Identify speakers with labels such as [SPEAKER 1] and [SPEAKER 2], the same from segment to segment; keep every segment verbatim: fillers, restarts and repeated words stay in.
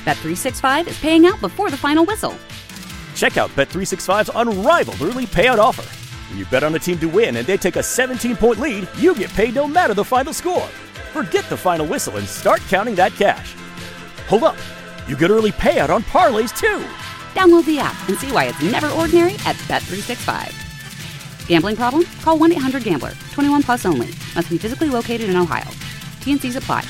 [SPEAKER 1] Bet three sixty-five is paying out before the final whistle.
[SPEAKER 2] Check out Bet three sixty-five's unrivaled early payout offer. When you bet on a team to win and they take a seventeen-point lead, you get paid no matter the final score. Forget the final whistle and start counting that cash. Hold up. You get early payout on parlays, too.
[SPEAKER 1] Download the app and see why it's never ordinary at Bet three sixty-five. Gambling problem? Call one eight hundred gambler. twenty-one plus only. Must be physically located in Ohio. T and C's apply.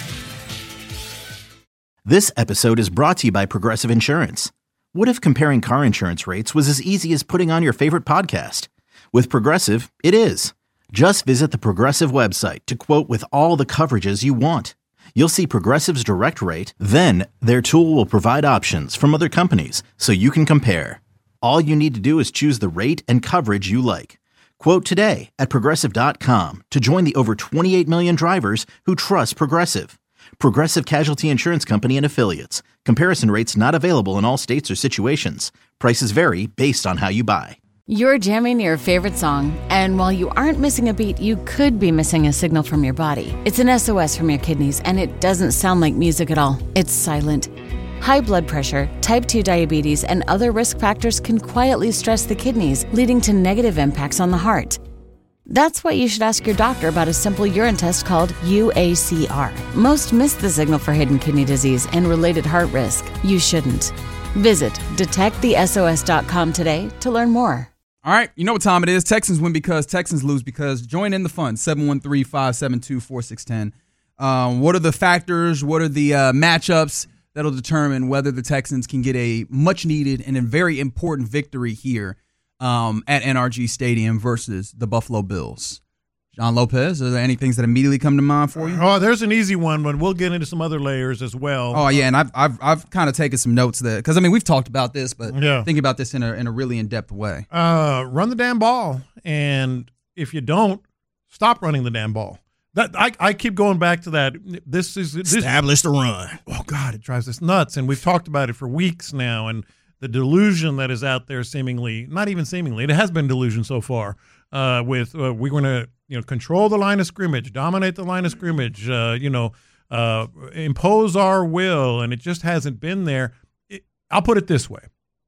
[SPEAKER 3] This episode is brought to you by Progressive Insurance. What if comparing car insurance rates was as easy as putting on your favorite podcast? With Progressive, it is. Just visit the Progressive website to quote with all the coverages you want. You'll see Progressive's direct rate, then their tool will provide options from other companies so you can compare. All you need to do is choose the rate and coverage you like. Quote today at Progressive dot com to join the over twenty-eight million drivers who trust Progressive. Progressive Casualty Insurance Company and Affiliates. Comparison rates not available in all states or situations. Prices vary based on how you buy.
[SPEAKER 4] You're jamming your favorite song, and while you aren't missing a beat, you could be missing a signal from your body. It's an S O S from your kidneys, and it doesn't sound like music at all. It's silent. High blood pressure, type two diabetes, and other risk factors can quietly stress the kidneys, leading to negative impacts on the heart. That's why you should ask your doctor about a simple urine test called U A C R. Most miss the signal for hidden kidney disease and related heart risk. You shouldn't. Visit detect the S O S dot com today to learn more.
[SPEAKER 5] All right, you know what time it is. Texans win because Texans lose because. Join in the fun, seven one three, five seven two, four six one zero. Um, what are the factors, what are the uh, matchups that'll determine whether the Texans can get a much-needed and a very important victory here um, at N R G Stadium versus the Buffalo Bills? John Lopez, are there any things that immediately come to mind for you?
[SPEAKER 6] Oh, there's an easy one, but we'll get into some other layers as well.
[SPEAKER 5] Oh, yeah, and I've I've, I've kind of taken some notes there because, I mean, we've talked about this, but
[SPEAKER 6] yeah.
[SPEAKER 5] think about this in a in a really in-depth way.
[SPEAKER 6] Uh, run the damn ball, and if you don't, stop running the damn ball. That I, I keep going back to that. This is this,
[SPEAKER 7] establish the run.
[SPEAKER 6] Oh, God, it drives us nuts, and we've talked about it for weeks now, and the delusion that is out there seemingly, not even seemingly, it has been delusion so far, uh, with uh, we're going to you know control the line of scrimmage, dominate the line of scrimmage, uh, you know, uh, impose our will, and it just hasn't been there. It, I'll put it this way.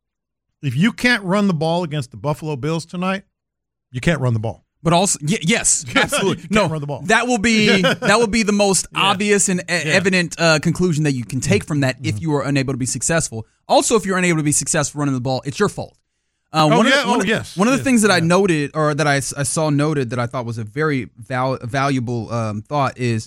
[SPEAKER 6] If you can't run the ball against the Buffalo Bills tonight, you can't run the ball.
[SPEAKER 5] But also, y- yes, absolutely.
[SPEAKER 6] no,
[SPEAKER 5] run
[SPEAKER 6] the ball.
[SPEAKER 5] that will be that will be the most
[SPEAKER 6] yeah.
[SPEAKER 5] obvious and e-
[SPEAKER 6] yeah.
[SPEAKER 5] evident uh, conclusion that you can take from that
[SPEAKER 6] mm-hmm.
[SPEAKER 5] if you are unable to be successful. Also, if you're unable to be successful running the ball, it's your fault. Uh,
[SPEAKER 6] oh,
[SPEAKER 5] one
[SPEAKER 6] yeah.
[SPEAKER 5] of the, one
[SPEAKER 6] oh,
[SPEAKER 5] of,
[SPEAKER 6] yes.
[SPEAKER 5] One of the
[SPEAKER 6] yes.
[SPEAKER 5] things that
[SPEAKER 6] yeah.
[SPEAKER 5] I noted, or that I, I saw noted that I thought was a very val- valuable um, thought is,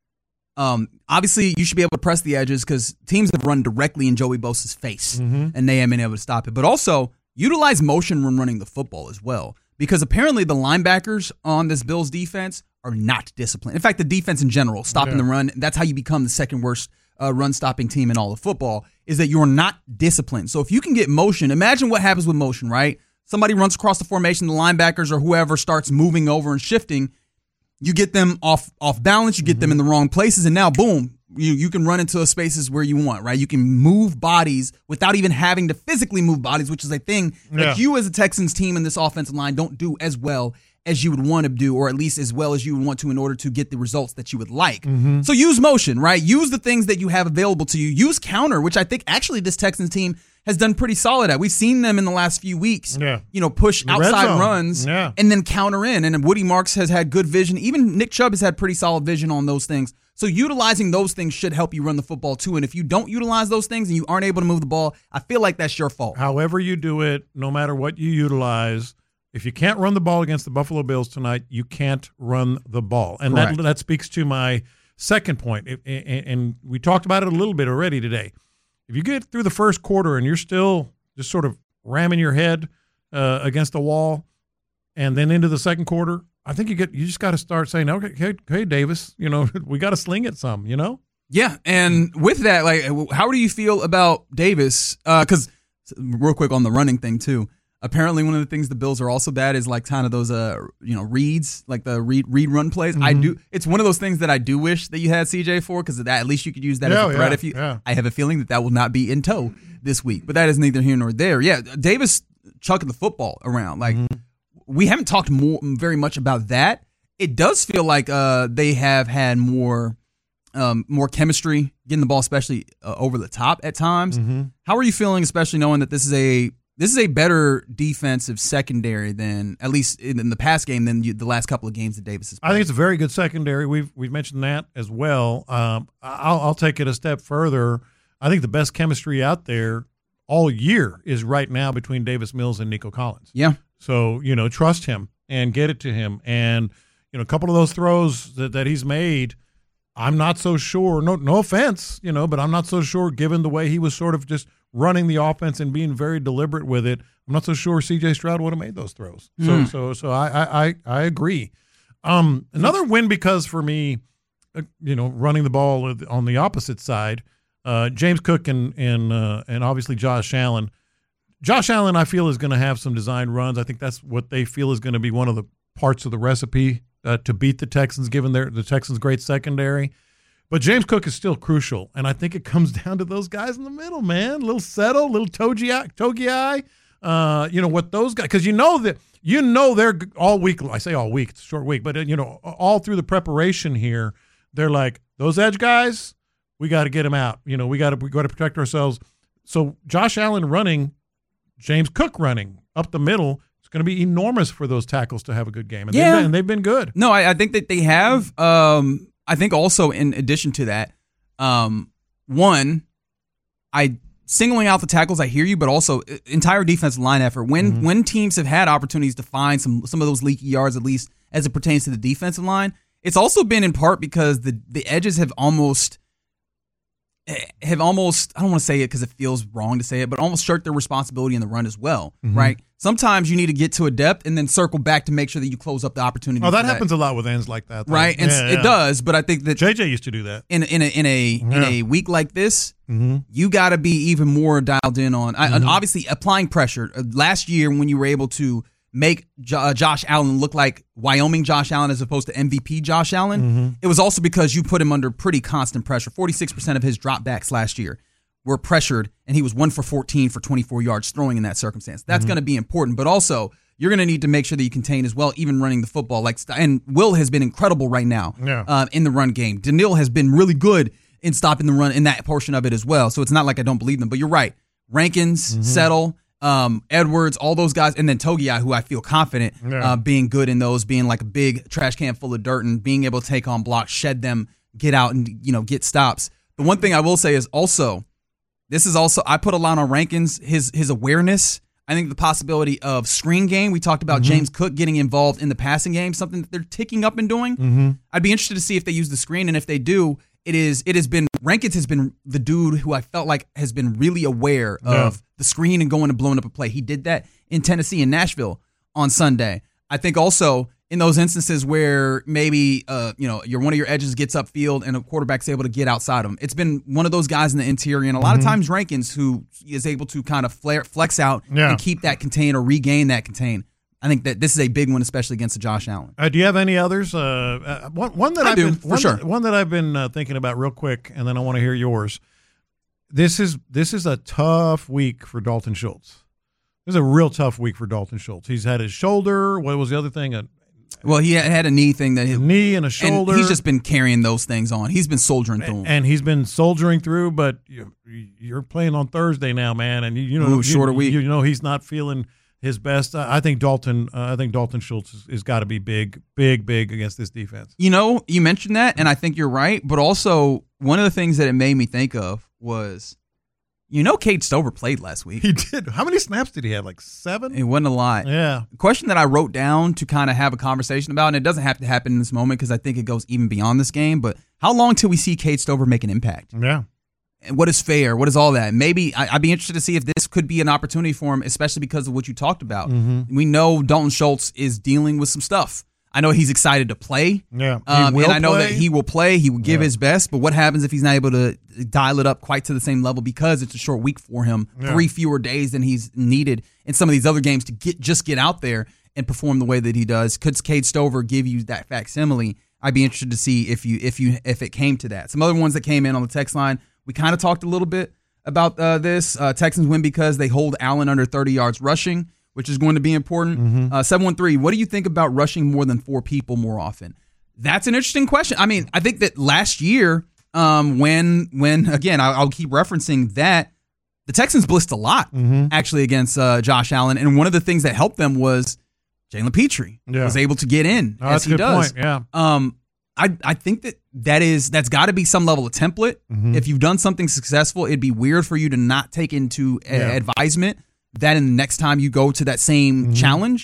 [SPEAKER 5] um, obviously you should be able to press the edges because teams have run directly in Joey Bosa's face,
[SPEAKER 6] mm-hmm.
[SPEAKER 5] and they haven't been able to stop it. But also utilize motion when running the football as well. Because apparently the linebackers on this Bills defense are not disciplined. In fact, the defense in general, stopping
[SPEAKER 6] yeah.
[SPEAKER 5] the run, that's how you become the second worst uh, run-stopping team in all of football, is that you're not disciplined. So if you can get motion, imagine what happens with motion, right? Somebody runs across the formation, the linebackers or whoever starts moving over and shifting. You get them off off balance, you get mm-hmm. them in the wrong places, and now, boom, you, you can run into spaces where you want, right? You can move bodies without even having to physically move bodies, which is a thing
[SPEAKER 6] yeah.
[SPEAKER 5] that you as a Texans team in this offensive line don't do as well as you would want to do, or at least as well as you would want to in order to get the results that you would like.
[SPEAKER 6] Mm-hmm.
[SPEAKER 5] So use motion, right? Use the things that you have available to you. Use counter, which I think actually this Texans team has done pretty solid at. We've seen them in the last few weeks,
[SPEAKER 6] yeah.
[SPEAKER 5] you know, push
[SPEAKER 6] the
[SPEAKER 5] outside runs
[SPEAKER 6] yeah.
[SPEAKER 5] and then counter in. And Woody Marks has had good vision. Even Nick Chubb has had pretty solid vision on those things. So utilizing those things should help you run the football too. And if you don't utilize those things and you aren't able to move the ball, I feel like that's your fault.
[SPEAKER 6] However you do it, no matter what you utilize, if you can't run the ball against the Buffalo Bills tonight, you can't run the ball. And that, that speaks to my second point. And we talked about it a little bit already today. If you get through the first quarter and you're still just sort of ramming your head uh, against the wall and then into the second quarter, I think you get you just got to start saying, okay, hey, hey, Davis, you know, we got to sling it some, you know?
[SPEAKER 5] Yeah, and with that, like, how do you feel about Davis? Because uh, real quick on the running thing, too. Apparently, one of the things the Bills are also bad is like kind of those, uh, you know, reads, like the read read run plays. Mm-hmm. I do. It's one of those things that I do wish that you had C J for, because at least you could use that
[SPEAKER 6] yeah,
[SPEAKER 5] as a threat.
[SPEAKER 6] Yeah,
[SPEAKER 5] if you,
[SPEAKER 6] yeah.
[SPEAKER 5] I have a feeling that that will not be in tow this week, but that is neither here nor there. Yeah, Davis chucking the football around. Like mm-hmm. we haven't talked more very much about that. It does feel like uh, they have had more um, more chemistry, getting the ball especially uh, over the top at times.
[SPEAKER 6] Mm-hmm.
[SPEAKER 5] How are you feeling, especially knowing that this is a this is a better defensive secondary than, at least in, in the past game, than you, the last couple of games that Davis has played?
[SPEAKER 6] I think it's a very good secondary. We've we've mentioned that as well. Um, I'll, I'll take it a step further. I think the best chemistry out there all year is right now between Davis Mills and Nico Collins.
[SPEAKER 5] Yeah.
[SPEAKER 6] So, you know, trust him and get it to him. And, you know, a couple of those throws that, that he's made, I'm not so sure, no no offense, you know, but I'm not so sure, given the way he was sort of just running the offense and being very deliberate with it, I'm not so sure C J Stroud would have made those throws. Mm. So so so I I, I agree. Um, another win because for me, uh, you know, running the ball on the opposite side, uh, James Cook and and uh, and obviously Josh Allen. Josh Allen, I feel, is going to have some design runs. I think that's what they feel is going to be one of the parts of the recipe Uh, to beat the Texans, given their the Texans' great secondary. But James Cook is still crucial, and I think it comes down to those guys in the middle, man. A little Settle, a little Togiai, uh, you know, what those guys – because you know that you know they're all week – I say all week, it's a short week, but, you know, all through the preparation here, they're like, those edge guys, we got to get them out. You know, we got to we got to protect ourselves. So Josh Allen running, James Cook running up the middle – going to be enormous for those tackles to have a good game. And,
[SPEAKER 5] yeah.
[SPEAKER 6] they've, been, and they've been good.
[SPEAKER 5] No, I, I think that they have. Um, I think also in addition to that, um, one, I singling out the tackles, I hear you, but also entire defensive line effort. When mm-hmm. when teams have had opportunities to find some some of those leaky yards, at least as it pertains to the defensive line, it's also been in part because the, the edges have almost have almost, I don't want to say it because it feels wrong to say it, but almost shirked their responsibility in the run as well, mm-hmm. right? Sometimes you need to get to a depth and then circle back to make sure that you close up the opportunity.
[SPEAKER 6] Oh, that happens that. a lot with ends like that, though.
[SPEAKER 5] Right? And
[SPEAKER 6] yeah,
[SPEAKER 5] it
[SPEAKER 6] yeah.
[SPEAKER 5] does, but I think that
[SPEAKER 6] J J used to do that
[SPEAKER 5] in in a in a
[SPEAKER 6] yeah.
[SPEAKER 5] in a week like this.
[SPEAKER 6] Mm-hmm.
[SPEAKER 5] You got to be even more dialed in on, mm-hmm. and obviously applying pressure. Last year, when you were able to make Jo- uh, Josh Allen look like Wyoming Josh Allen as opposed to M V P Josh Allen,
[SPEAKER 6] mm-hmm.
[SPEAKER 5] it was also because you put him under pretty constant pressure. forty-six percent of his dropbacks last year were pressured, and he was one for fourteen for twenty-four yards throwing in that circumstance. That's mm-hmm. going to be important, but also you're going to need to make sure that you contain as well, even running the football. Like, and Will has been incredible right now
[SPEAKER 6] yeah.
[SPEAKER 5] uh, in the run game. Daniil has been really good in stopping the run in that portion of it as well. So it's not like I don't believe them, but you're right. Rankins, mm-hmm. Settle, um, Edwards, all those guys, and then Togiai, who I feel confident
[SPEAKER 6] yeah.
[SPEAKER 5] uh, being good in those, being like a big trash can full of dirt and being able to take on blocks, shed them, get out and, you know, get stops. The one thing I will say is also, this is also, I put a lot on Rankins, his his awareness. I think the possibility of screen game, we talked about mm-hmm. James Cook getting involved in the passing game, something that they're ticking up and doing.
[SPEAKER 6] Mm-hmm.
[SPEAKER 5] I'd be interested to see if they use the screen, and if they do, it is it has been, Rankins has been the dude who I felt like has been really aware
[SPEAKER 6] yeah.
[SPEAKER 5] of the screen and going and blowing up a play. He did that in Tennessee and Nashville on Sunday. I think also in those instances where maybe uh, you know, your one of your edges gets upfield and a quarterback's able to get outside him. It's been one of those guys in the interior, and a lot mm-hmm. of times Rankins who is able to kind of flare, flex out
[SPEAKER 6] yeah.
[SPEAKER 5] and keep that contain or regain that contain. I think that this is a big one, especially against the Josh Allen.
[SPEAKER 6] Uh, do you have any others? Uh, uh, one, one that
[SPEAKER 5] I
[SPEAKER 6] I've
[SPEAKER 5] do,
[SPEAKER 6] been,
[SPEAKER 5] for
[SPEAKER 6] one
[SPEAKER 5] sure.
[SPEAKER 6] That, one that I've been uh, thinking about real quick, and then I want to hear yours. This is this is a tough week for Dalton Schultz. This is a real tough week for Dalton Schultz. He's had his shoulder. What was the other thing? A,
[SPEAKER 5] Well, he had a knee thing that he,
[SPEAKER 6] a knee and a shoulder.
[SPEAKER 5] And he's just been carrying those things on. He's been soldiering through them.
[SPEAKER 6] And he's been soldiering through, but you, you're playing on Thursday now, man, and you, you know,
[SPEAKER 5] Ooh, shorter
[SPEAKER 6] you,
[SPEAKER 5] week.
[SPEAKER 6] You know, he's not feeling his best. I think Dalton. Uh, I think Dalton Schultz has, has got to be big, big, big against this defense.
[SPEAKER 5] You know, you mentioned that, and I think you're right. But also, one of the things that it made me think of was, you know, Cade Stover played last week.
[SPEAKER 6] He did. How many snaps did he have? Like seven?
[SPEAKER 5] It wasn't a lot.
[SPEAKER 6] Yeah.
[SPEAKER 5] The question that I wrote down to kind of have a conversation about, and it doesn't have to happen in this moment because I think it goes even beyond this game, but how long till we see Cade Stover make an impact?
[SPEAKER 6] Yeah.
[SPEAKER 5] And what is fair? What is all that? Maybe I, I'd be interested to see if this could be an opportunity for him, especially because of what you talked about.
[SPEAKER 6] Mm-hmm.
[SPEAKER 5] We know Dalton Schultz is dealing with some stuff. I know he's excited to play.
[SPEAKER 6] Yeah.
[SPEAKER 5] Um, and I know
[SPEAKER 6] play.
[SPEAKER 5] that he will play. He will give
[SPEAKER 6] yeah.
[SPEAKER 5] his best. But what happens if he's not able to dial it up quite to the same level because it's a short week for him,
[SPEAKER 6] yeah.
[SPEAKER 5] three fewer days than he's needed in some of these other games to get just get out there and perform the way that he does? Could Cade Stover give you that facsimile? I'd be interested to see if you if you if it came to that. Some other ones that came in on the text line, we kind of talked a little bit about uh, this. Uh, Texans win because they hold Allen under thirty yards rushing, which is going to be important.
[SPEAKER 6] Mm-hmm.
[SPEAKER 5] Uh, seven one three, what do you think about rushing more than four people more often? That's an interesting question. I mean, I think that last year um, when when again I'll, I'll keep referencing that the Texans blitzed a lot
[SPEAKER 6] mm-hmm.
[SPEAKER 5] actually against uh, Josh Allen, and one of the things that helped them was Jalen Petrie
[SPEAKER 6] yeah.
[SPEAKER 5] was able to get in
[SPEAKER 6] oh,
[SPEAKER 5] as
[SPEAKER 6] that's
[SPEAKER 5] he
[SPEAKER 6] a good
[SPEAKER 5] does.
[SPEAKER 6] Point. Yeah.
[SPEAKER 5] Um, I I think that that is that's got to be some level of template.
[SPEAKER 6] Mm-hmm.
[SPEAKER 5] If you've done something successful, it'd be weird for you to not take into uh,
[SPEAKER 6] yeah.
[SPEAKER 5] advisement that in the next time you go to that same
[SPEAKER 6] mm-hmm.
[SPEAKER 5] challenge.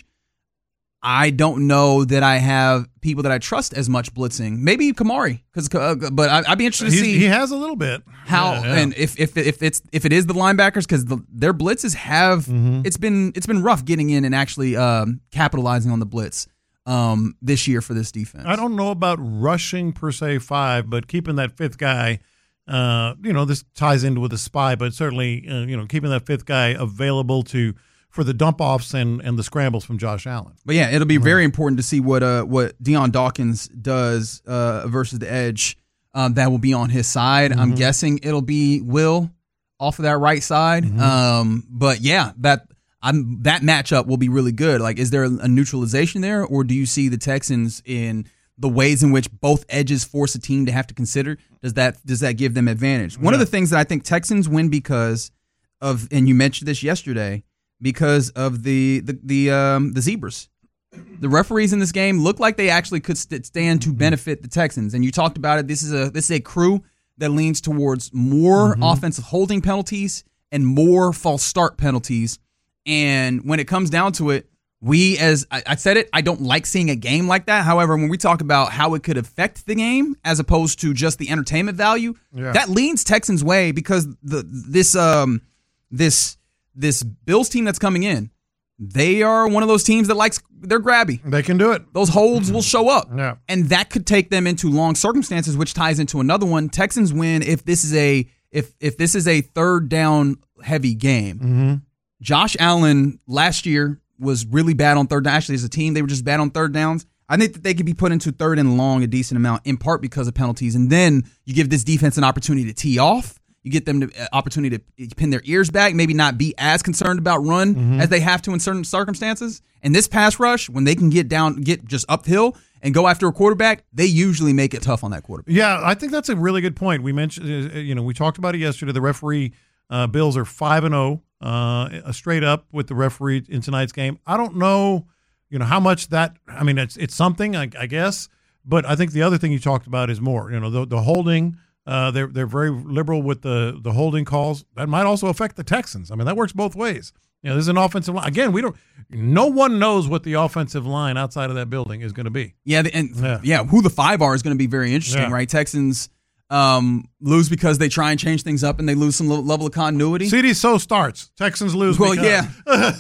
[SPEAKER 5] I don't know that I have people that I trust as much blitzing. Maybe Kamari, because uh, but I, I'd be interested to
[SPEAKER 6] He's,
[SPEAKER 5] see
[SPEAKER 6] he has a little bit
[SPEAKER 5] how
[SPEAKER 6] yeah, yeah.
[SPEAKER 5] and if if if it's if it is the linebackers, because the, their blitzes have
[SPEAKER 6] mm-hmm.
[SPEAKER 5] it's been it's been rough getting in and actually um, capitalizing on the blitz um, this year for this defense.
[SPEAKER 6] I don't know about rushing per se five, but keeping that fifth guy. Uh, you know, this ties into with the spy, but certainly uh, you know keeping that fifth guy available to. For the dump offs and, and the scrambles from Josh Allen.
[SPEAKER 5] But yeah, it'll be very important to see what uh what Deion Dawkins does uh, versus the edge um, that will be on his side. Mm-hmm. I'm guessing it'll be Will off of that right side. Mm-hmm. Um, but yeah, that I'm that matchup will be really good. Like, is there a neutralization there, or do you see the Texans in the ways in which both edges force a team to have to consider? Does that does that give them advantage? One
[SPEAKER 6] yeah.
[SPEAKER 5] of the things that I think Texans win because of, and you mentioned this yesterday. Because of the the the um the zebras, the referees in this game look like they actually could st- stand to benefit the Texans. And you talked about it. This is a this is a crew that leans towards more mm-hmm. offensive holding penalties and more false start penalties. And when it comes down to it, we as I, I said it, I don't like seeing a game like that. However, when we talk about how it could affect the game as opposed to just the entertainment value,
[SPEAKER 6] yeah.
[SPEAKER 5] that leans Texans' way because the this um this. This Bills team that's coming in, they are one of those teams that likes, they're grabby.
[SPEAKER 6] They can do it.
[SPEAKER 5] Those holds will show up.
[SPEAKER 6] Yeah.
[SPEAKER 5] And that could take them into long circumstances, which ties into another one. Texans win if this is a if if this is a third down heavy game.
[SPEAKER 6] Mm-hmm.
[SPEAKER 5] Josh Allen last year was really bad on third down. Actually, as a team, they were just bad on third downs. I think that they could be put into third and long a decent amount, in part because of penalties. And then you give this defense an opportunity to tee off. You get them the opportunity to pin their ears back, maybe not be as concerned about run mm-hmm. as they have to in certain circumstances. And this pass rush, when they can get down, get just uphill and go after a quarterback, they usually make it tough on that quarterback.
[SPEAKER 6] Yeah, I think that's a really good point. We mentioned, you know, we talked about it yesterday. The referee uh, Bills are five and zero, uh, straight up with the referee in tonight's game. I don't know, you know, how much that. I mean, it's it's something, I, I guess. But I think the other thing you talked about is more, you know, the, the holding. Uh, they're they're very liberal with the, the holding calls. That might also affect the Texans. I mean, that works both ways. You know, there's an offensive line. Again, we don't. No one knows what the offensive line outside of that building is going to be.
[SPEAKER 5] Yeah, and
[SPEAKER 6] yeah.
[SPEAKER 5] yeah, who the five are is going to be very interesting,
[SPEAKER 6] yeah.
[SPEAKER 5] right? Texans um, lose because they try and change things up and they lose some level of continuity.
[SPEAKER 6] C D so starts. Texans lose.
[SPEAKER 5] Well,
[SPEAKER 6] because.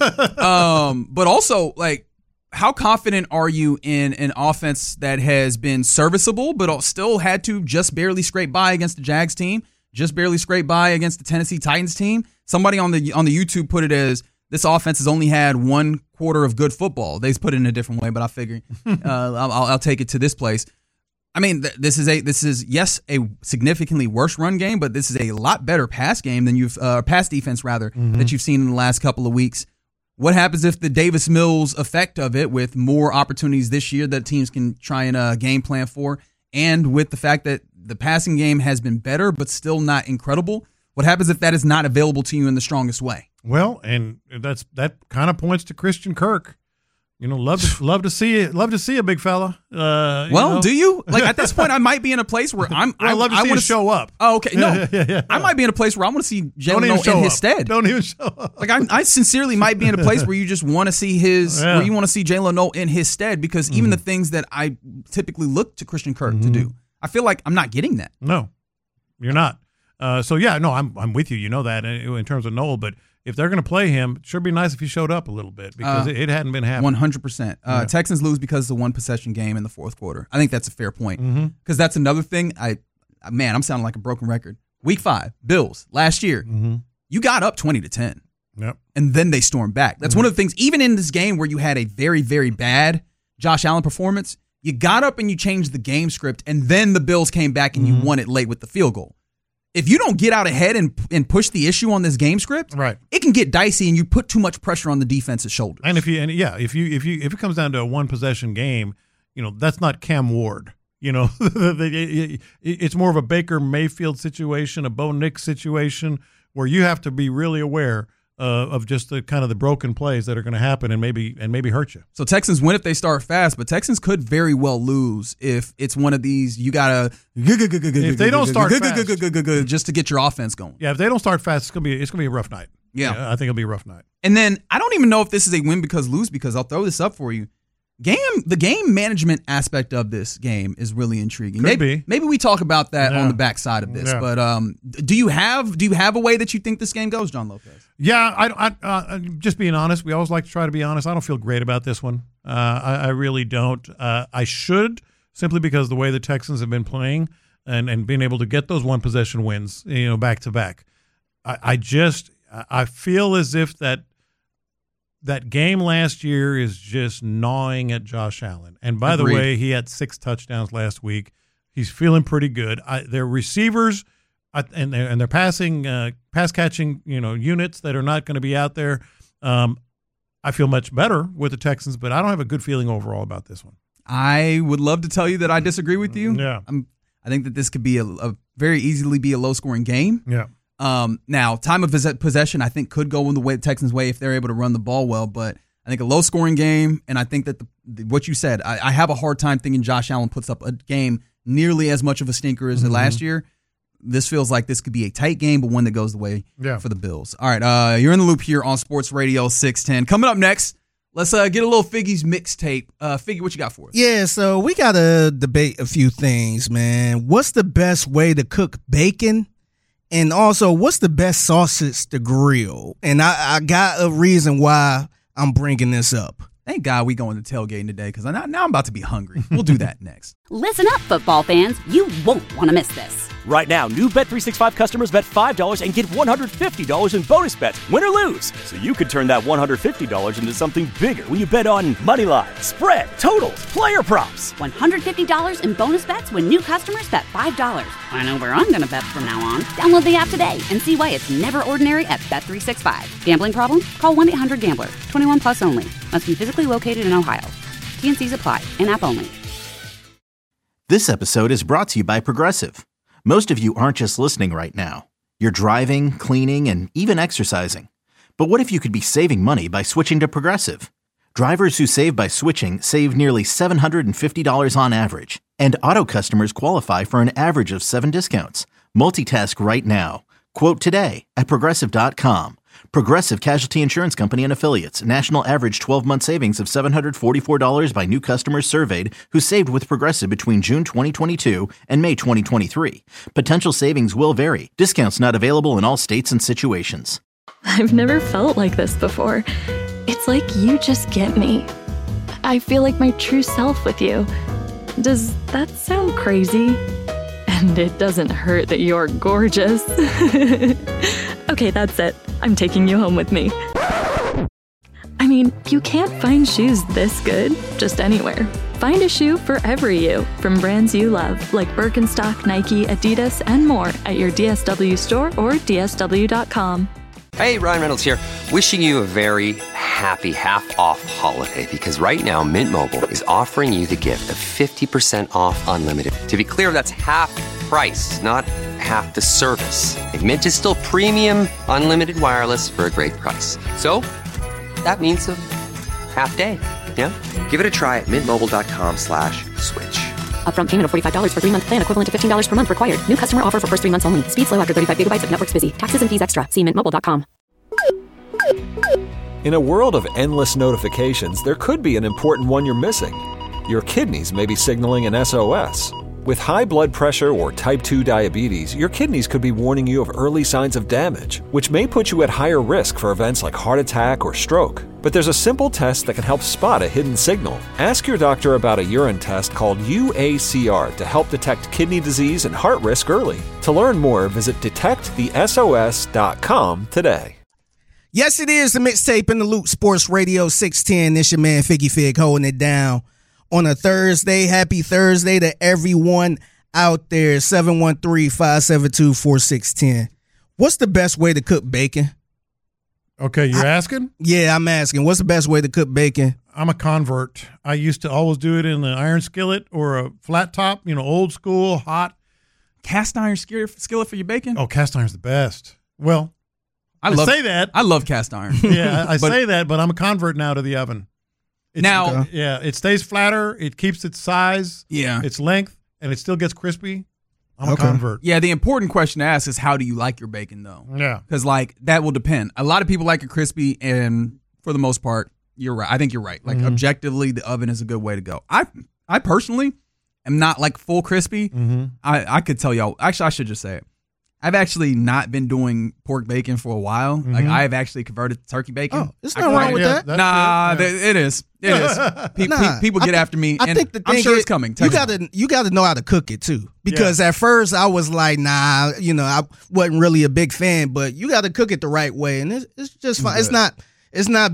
[SPEAKER 5] yeah. um, but also, like, how confident are you in an offense that has been serviceable, but still had to just barely scrape by against the Jags team, just barely scrape by against the Tennessee Titans team? Somebody on the on the YouTube put it as this offense has only had one quarter of good football. They put it in a different way, but I figure uh, I'll, I'll take it to this place. I mean, th- this is a this is yes a significantly worse run game, but this is a lot better pass game than you've uh, pass defense rather mm-hmm. that you've seen in the last couple of weeks. What happens if the Davis Mills effect of it, with more opportunities this year that teams can try and uh, game plan for, and with the fact that the passing game has been better but still not incredible? What happens if that is not available to you in the strongest way?
[SPEAKER 6] Well, and that's that kind of points to Christian Kirk. You know, love to love to see it. Love to see a big fella. Uh,
[SPEAKER 5] well,
[SPEAKER 6] know.
[SPEAKER 5] do you? Like, at this point, I might be in a place where I'm.
[SPEAKER 6] I love to
[SPEAKER 5] I
[SPEAKER 6] see
[SPEAKER 5] wanna
[SPEAKER 6] him show up.
[SPEAKER 5] Oh, okay. No,
[SPEAKER 6] yeah, yeah, yeah.
[SPEAKER 5] I might be in a place where I want to see Jalen Noel in
[SPEAKER 6] up.
[SPEAKER 5] his stead.
[SPEAKER 6] Don't even show up.
[SPEAKER 5] Like, I, I sincerely might be in a place where you just want to see his,
[SPEAKER 6] yeah.
[SPEAKER 5] where you want to see Jalen Noel in his stead, because mm-hmm. even the things that I typically look to Christian Kirk mm-hmm. to do, I feel like I'm not getting that.
[SPEAKER 6] No, you're not. Uh, so yeah, no, I'm I'm with you. You know that in, in terms of Noel, but. If they're going to play him, it sure be nice if he showed up a little bit, because uh, it, it hadn't been happening.
[SPEAKER 5] one hundred percent. Uh,
[SPEAKER 6] yeah.
[SPEAKER 5] Texans lose because it's a one-possession game in the fourth quarter. I think that's a fair point. Because
[SPEAKER 6] mm-hmm.
[SPEAKER 5] that's another thing. I, Man, I'm sounding like a broken record. Week five, Bills, last year,
[SPEAKER 6] mm-hmm.
[SPEAKER 5] you got up twenty to ten.
[SPEAKER 6] Yep.
[SPEAKER 5] And then they stormed back. That's mm-hmm. one of the things, even in this game where you had a very, very bad Josh Allen performance, you got up and you changed the game script, and then the Bills came back and mm-hmm. you won it late with the field goal. If you don't get out ahead and and push the issue on this game script,
[SPEAKER 6] right,
[SPEAKER 5] it can get dicey, and you put too much pressure on the defense's shoulders.
[SPEAKER 6] And if you and yeah, if you if you if it comes down to a one possession game, you know, that's not Cam Ward. You know, it's more of a Baker Mayfield situation, a Bo Nix situation, where you have to be really aware uh, of just the kind of the broken plays that are going to happen and maybe and maybe hurt you.
[SPEAKER 5] So Texans win if they start fast, but Texans could very well lose if it's one of these you gotta
[SPEAKER 6] if they don't start fast,
[SPEAKER 5] just to get your offense going.
[SPEAKER 6] Yeah, if they don't start fast, it's gonna be it's gonna be a rough night.
[SPEAKER 5] Yeah,
[SPEAKER 6] yeah I think it'll be a rough night.
[SPEAKER 5] And then I don't even know if this is a win because lose because I'll throw this up for you. Game, the game management aspect of this game is really intriguing.
[SPEAKER 6] Could
[SPEAKER 5] maybe,
[SPEAKER 6] be.
[SPEAKER 5] maybe we talk about that
[SPEAKER 6] Yeah.
[SPEAKER 5] on the backside of this.
[SPEAKER 6] Yeah.
[SPEAKER 5] But um, do you have do you have a way that you think this game goes, John Lopez?
[SPEAKER 6] Yeah, I, I uh, just being honest. We always like to try to be honest. I don't feel great about this one. Uh, I, I really don't. Uh, I should simply because the way the Texans have been playing and and being able to get those one possession wins, you know, back to back. I, I just I feel as if that. That game last year is just gnawing at Josh Allen. And by
[SPEAKER 5] Agreed.
[SPEAKER 6] the way, he had six touchdowns last week. He's feeling pretty good. I, their receivers uh, and their and their passing, uh, pass catching, you know, units that are not going to be out there. Um, I feel much better with the Texans, but I don't have a good feeling overall about this one.
[SPEAKER 5] I would love to tell you that I disagree with you.
[SPEAKER 6] Yeah,
[SPEAKER 5] I'm, I think that this could be a, a very easily be a low scoring game.
[SPEAKER 6] Yeah.
[SPEAKER 5] Um, now, time of possession, I think, could go in the way Texans' way if they're able to run the ball well. But I think a low-scoring game, and I think that the, the, what you said, I, I have a hard time thinking Josh Allen puts up a game nearly as much of a stinker as mm-hmm. last year. This feels like this could be a tight game, but one that goes the way
[SPEAKER 6] yeah.
[SPEAKER 5] for the Bills. All right, uh, you're in the loop here on Sports Radio six ten. Coming up next, let's uh, get a little Figgy's mixtape. Uh, Figgy, what you got for us?
[SPEAKER 7] Yeah, so we got to debate a few things, man. What's the best way to cook bacon? And also, what's the best sausage to grill? And I, I got a reason why I'm bringing this up.
[SPEAKER 5] Thank God we going to tailgating today because now, now I'm about to be hungry. We'll do that next.
[SPEAKER 1] Listen up, football fans. You won't want to miss this.
[SPEAKER 2] Right now, new Bet three sixty-five customers bet five dollars and get one hundred fifty dollars in bonus bets, win or lose. So you could turn that one hundred fifty dollars into something bigger when you bet on money line, spread, totals, player props.
[SPEAKER 1] one hundred fifty dollars in bonus bets when new customers bet five dollars. I know where I'm going to bet from now on. Download the app today and see why it's never ordinary at Bet three sixty-five. Gambling problem? Call one eight hundred gambler. twenty-one plus only. Must be physically located in Ohio. T N Cs apply. In-app only.
[SPEAKER 3] This episode is brought to you by Progressive. Most of you aren't just listening right now. You're driving, cleaning, and even exercising. But what if you could be saving money by switching to Progressive? Drivers who save by switching save nearly seven hundred fifty dollars on average. And auto customers qualify for an average of seven discounts. Multitask right now. Quote today at Progressive dot com. Progressive Casualty Insurance Company and Affiliates. National average twelve-month savings of seven hundred forty-four dollars by new customers surveyed who saved with Progressive between June twenty twenty-two and May twenty twenty-three. Potential savings will vary. Discounts not available in all states and situations.
[SPEAKER 8] I've never felt like this before. It's like you just get me. I feel like my true self with you. Does that sound crazy? And it doesn't hurt that you're gorgeous. Okay, that's it. I'm taking you home with me. I mean, you can't find shoes this good just anywhere. Find a shoe for every you from brands you love, like Birkenstock, Nike, Adidas, and more at your D S W store or D S W dot com.
[SPEAKER 9] Hey, Ryan Reynolds here, wishing you a very happy half-off holiday because right now Mint Mobile is offering you the gift of fifty percent off unlimited. To be clear, that's half price, not half the service. And Mint is still premium unlimited wireless for a great price. So that means a half day, yeah? Give it a try at mintmobile.com slash switch.
[SPEAKER 10] Upfront payment of forty-five dollars for three-month plan equivalent to fifteen dollars per month required. New customer offer for first three months only. Speed slow after thirty-five gigabytes if network's busy. Taxes and fees extra. See mint mobile dot com.
[SPEAKER 11] In a world of endless notifications, there could be an important one you're missing. Your kidneys may be signaling an S O S. With high blood pressure or type two diabetes, your kidneys could be warning you of early signs of damage, which may put you at higher risk for events like heart attack or stroke. But there's a simple test that can help spot a hidden signal. Ask your doctor about a urine test called U A C R to help detect kidney disease and heart risk early. To learn more, visit detect the S O S dot com today.
[SPEAKER 7] Yes, it is the mixtape in the Loop Sports Radio six ten. This your man Figgy Fig holding it down on a Thursday. Happy Thursday to everyone out there. seven one three, five seven two, four six one zero. What's the best way to cook bacon?
[SPEAKER 6] Okay, you're
[SPEAKER 7] I,
[SPEAKER 6] asking?
[SPEAKER 7] Yeah, I'm asking. What's the best way to cook bacon?
[SPEAKER 6] I'm a convert. I used to always do it in the iron skillet or a flat top, you know, old school, hot.
[SPEAKER 5] Cast iron skillet for your bacon?
[SPEAKER 6] Oh, cast iron's the best. Well,
[SPEAKER 5] I,
[SPEAKER 6] I
[SPEAKER 5] love,
[SPEAKER 6] say that.
[SPEAKER 5] I love cast iron.
[SPEAKER 6] Yeah, I, I
[SPEAKER 5] but,
[SPEAKER 6] say that, but I'm a convert now to the oven. It's,
[SPEAKER 5] now,
[SPEAKER 6] yeah, it stays flatter. It keeps its size,
[SPEAKER 5] yeah,
[SPEAKER 6] its length, and it still gets crispy. I'm
[SPEAKER 5] okay.
[SPEAKER 6] a convert.
[SPEAKER 5] Yeah, the important question to ask is how do you like your bacon, though?
[SPEAKER 6] Yeah.
[SPEAKER 5] Because, like, that will depend. A lot of people like it crispy, and for the most part, you're right. I think you're right. Like, mm-hmm. objectively, the oven is a good way to go. I I personally am not, like, full crispy.
[SPEAKER 6] Mm-hmm.
[SPEAKER 5] I, I could tell y'all. Actually, I should just say it. I've actually not been doing pork bacon for a while. Mm-hmm. Like, I've actually converted to turkey bacon.
[SPEAKER 7] Oh, there's nothing wrong with
[SPEAKER 6] yeah,
[SPEAKER 7] that.
[SPEAKER 5] Nah, yeah. th- it is. It is. Pe-
[SPEAKER 7] nah,
[SPEAKER 5] pe- people get
[SPEAKER 7] th-
[SPEAKER 5] after me,
[SPEAKER 7] I
[SPEAKER 5] and
[SPEAKER 7] think the thing
[SPEAKER 5] I'm sure
[SPEAKER 7] is,
[SPEAKER 5] it's coming.
[SPEAKER 7] You gotta, you gotta know how to cook it too. Because yeah. at first I was like, nah, you know, I wasn't really a big fan. But you got to cook it the right way, and it's, it's just fine. It's not, it's not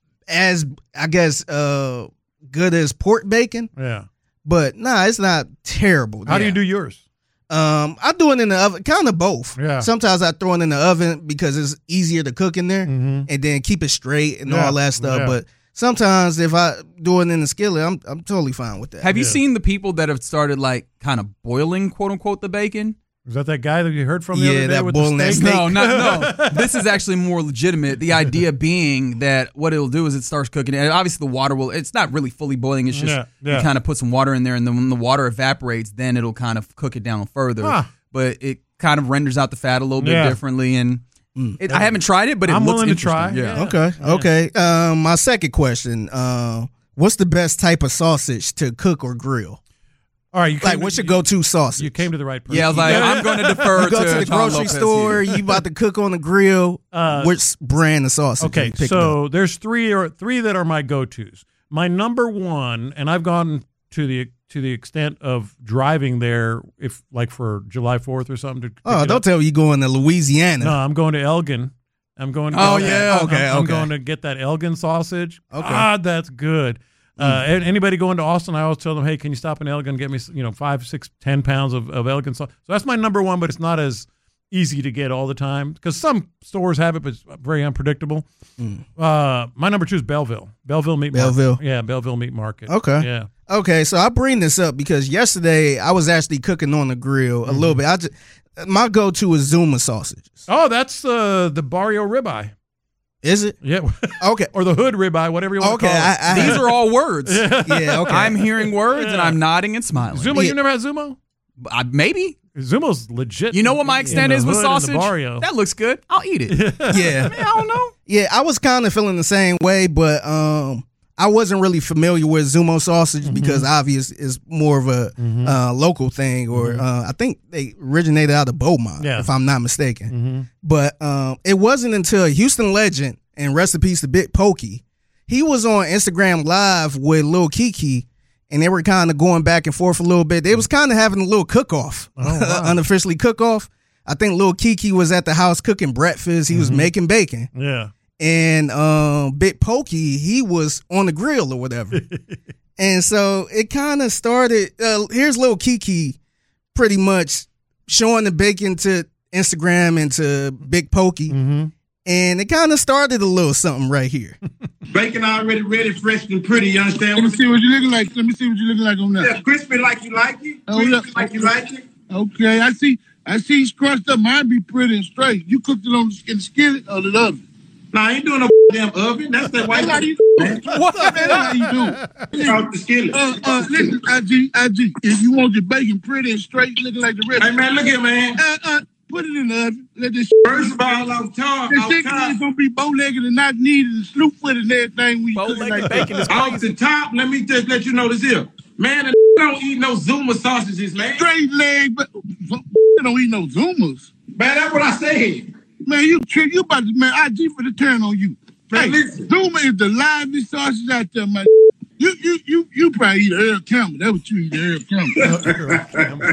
[SPEAKER 7] as I guess uh, good as pork bacon.
[SPEAKER 6] Yeah.
[SPEAKER 7] But nah, it's not terrible.
[SPEAKER 6] How
[SPEAKER 7] yeah.
[SPEAKER 6] do you do yours?
[SPEAKER 7] Um, I do it in the oven, kind of both.
[SPEAKER 6] Yeah.
[SPEAKER 7] Sometimes I throw it in the oven because it's easier to cook in there,
[SPEAKER 6] mm-hmm.
[SPEAKER 7] and then keep it straight and
[SPEAKER 6] yeah.
[SPEAKER 7] all that stuff.
[SPEAKER 6] Yeah.
[SPEAKER 7] But sometimes if I do it in the skillet, I'm I'm totally fine with that.
[SPEAKER 5] Have you
[SPEAKER 6] yeah.
[SPEAKER 5] seen the people that have started like kind of boiling, quote unquote, the bacon?
[SPEAKER 6] Is that that guy that you heard from the
[SPEAKER 7] yeah,
[SPEAKER 6] other day
[SPEAKER 7] that
[SPEAKER 6] with
[SPEAKER 7] boiling
[SPEAKER 6] the
[SPEAKER 7] that
[SPEAKER 6] steak?
[SPEAKER 7] steak?
[SPEAKER 5] No, not, no. This is actually more legitimate. The idea being that what it'll do is it starts cooking. And obviously, the water will, it's not really fully boiling. It's just
[SPEAKER 6] Yeah, yeah.
[SPEAKER 5] you kind of put some water in there, and then when the water evaporates, then it'll kind of cook it down further.
[SPEAKER 6] Huh.
[SPEAKER 5] But it kind of renders out the fat a little bit
[SPEAKER 6] Yeah.
[SPEAKER 5] differently. And it, I haven't tried it, but it
[SPEAKER 6] I'm
[SPEAKER 5] looks
[SPEAKER 6] willing to
[SPEAKER 5] interesting.
[SPEAKER 6] try.
[SPEAKER 5] Yeah.
[SPEAKER 7] Okay, okay. Um, my second question: uh, what's the best type of sausage to cook or grill?
[SPEAKER 6] All right, you
[SPEAKER 7] Like,
[SPEAKER 6] came
[SPEAKER 7] what's
[SPEAKER 6] to,
[SPEAKER 7] your go-to sausage?
[SPEAKER 6] You came to the right person.
[SPEAKER 5] Yeah, I was like, I'm going to defer
[SPEAKER 7] You go
[SPEAKER 5] to
[SPEAKER 7] to the
[SPEAKER 5] John
[SPEAKER 7] grocery
[SPEAKER 5] Lopez
[SPEAKER 7] store.
[SPEAKER 5] here.
[SPEAKER 7] You about to cook on the grill.
[SPEAKER 6] Uh,
[SPEAKER 7] Which brand of sausage?
[SPEAKER 6] Okay,
[SPEAKER 7] you picking
[SPEAKER 6] so
[SPEAKER 7] up?
[SPEAKER 6] there's three or three that are my go-tos. My number one, and I've gone to the to the extent of driving there, if like for July fourth or something. To
[SPEAKER 7] Oh,
[SPEAKER 6] pick it
[SPEAKER 7] don't
[SPEAKER 6] up.
[SPEAKER 7] tell me you going to Louisiana.
[SPEAKER 6] No, I'm going to Elgin. I'm going. To
[SPEAKER 5] Oh,
[SPEAKER 6] get
[SPEAKER 5] yeah,
[SPEAKER 6] that.
[SPEAKER 7] okay,
[SPEAKER 6] I'm, I'm
[SPEAKER 7] okay.
[SPEAKER 6] going to get that Elgin sausage.
[SPEAKER 7] Okay.
[SPEAKER 6] God, that's good. Uh, and anybody going to Austin, I always tell them, hey, can you stop in Elgin and get me, you know, five, six, ten pounds of, of Elgin sauce? So that's my number one, but it's not as easy to get all the time because some stores have it, but it's very unpredictable.
[SPEAKER 7] Mm.
[SPEAKER 6] Uh, my number two is Belleville. Belleville Meat
[SPEAKER 7] Belleville.
[SPEAKER 6] Market. Yeah, Belleville Meat Market.
[SPEAKER 7] Okay.
[SPEAKER 6] Yeah.
[SPEAKER 7] Okay, so I bring this up because yesterday I was actually cooking on the grill a
[SPEAKER 6] Mm-hmm.
[SPEAKER 7] little bit. I just, my go-to is Zuma sausages.
[SPEAKER 6] Oh, that's uh, the Barrio ribeye.
[SPEAKER 7] Is it?
[SPEAKER 6] Yeah.
[SPEAKER 7] Okay.
[SPEAKER 6] Or the hood ribeye, whatever you want
[SPEAKER 7] Okay,
[SPEAKER 6] to call it.
[SPEAKER 7] I, I,
[SPEAKER 5] These are all words.
[SPEAKER 7] yeah. Okay.
[SPEAKER 5] I'm hearing words, and
[SPEAKER 6] Yeah.
[SPEAKER 5] I'm nodding and smiling.
[SPEAKER 6] Zumo,
[SPEAKER 7] Yeah.
[SPEAKER 6] you never had Zumo?
[SPEAKER 5] I, maybe.
[SPEAKER 6] Zumo's legit.
[SPEAKER 5] You know what my
[SPEAKER 6] in
[SPEAKER 5] extent
[SPEAKER 6] the
[SPEAKER 5] is with
[SPEAKER 6] hood and the
[SPEAKER 5] sausage?
[SPEAKER 6] Barrio.
[SPEAKER 5] That looks good. I'll eat it.
[SPEAKER 7] yeah.
[SPEAKER 5] I don't know.
[SPEAKER 7] Yeah, I was kind of feeling the same way, but um, I wasn't really familiar with Zumo sausage
[SPEAKER 6] Mm-hmm.
[SPEAKER 7] because obvious is more of a uh, local thing, or uh, I think they originated out of Beaumont,
[SPEAKER 6] Yeah.
[SPEAKER 7] if I'm not mistaken.
[SPEAKER 6] Mm-hmm.
[SPEAKER 7] But um, it wasn't until Houston legend and rest in peace to Big Pokey, he was on Instagram Live with Lil Kiki, and they were kind of going back and forth a little bit. They was kind of having a little cook-off,
[SPEAKER 6] Oh, wow.
[SPEAKER 7] unofficially cook-off. I think Lil Kiki was at the house cooking breakfast. He
[SPEAKER 6] Mm-hmm.
[SPEAKER 7] was making bacon.
[SPEAKER 6] Yeah.
[SPEAKER 7] And um, Big Pokey, he was on the grill or whatever. And so it kind of started. Uh, here's Lil Kiki pretty much showing the bacon to Instagram and to Big Pokey.
[SPEAKER 6] Mm-hmm.
[SPEAKER 7] And it kind of started a little something right here.
[SPEAKER 12] Bacon already ready, fresh and pretty. You understand?
[SPEAKER 13] Let me see what you looking like. Let me see what you looking like on that.
[SPEAKER 12] Yeah, crispy like you like it.
[SPEAKER 13] Oh,
[SPEAKER 12] Crispy
[SPEAKER 13] yeah.
[SPEAKER 12] like you like it.
[SPEAKER 13] Okay, I see. I see it's crushed up. Mine be pretty and straight. You cooked it on the, in the skillet or the oven?
[SPEAKER 12] Nah, I ain't doing no damn oven. That's that white.
[SPEAKER 13] That's how you
[SPEAKER 12] man.
[SPEAKER 13] What the man? How you do?
[SPEAKER 12] Out the skillet.
[SPEAKER 13] Uh, uh, listen, I G, I G. If you want your bacon pretty and straight, looking like the rest.
[SPEAKER 12] Hey man, look here, man.
[SPEAKER 13] Uh, uh, put it in the oven. Let this.
[SPEAKER 12] First of all, I'm tired.
[SPEAKER 13] The
[SPEAKER 12] I'm
[SPEAKER 13] chicken is
[SPEAKER 12] tired.
[SPEAKER 13] gonna be bow-legged and not needed and sloop-footed and everything. We cooking
[SPEAKER 5] Bow-legged
[SPEAKER 13] like
[SPEAKER 5] bacon is
[SPEAKER 12] Off the top, let me just let you know this here. Man, a don't eat no Zuma sausages, man.
[SPEAKER 13] straight leg, but don't eat no Zumas.
[SPEAKER 12] Man, that's what I said.
[SPEAKER 13] Man, you trick. You about to man? I G for the turn on you.
[SPEAKER 12] Man,
[SPEAKER 13] Hey,
[SPEAKER 12] listen.
[SPEAKER 13] Zuma is the livest sausage out there, man. You you you you probably eat Earl Campbell. That's what you eat, Earl Campbell.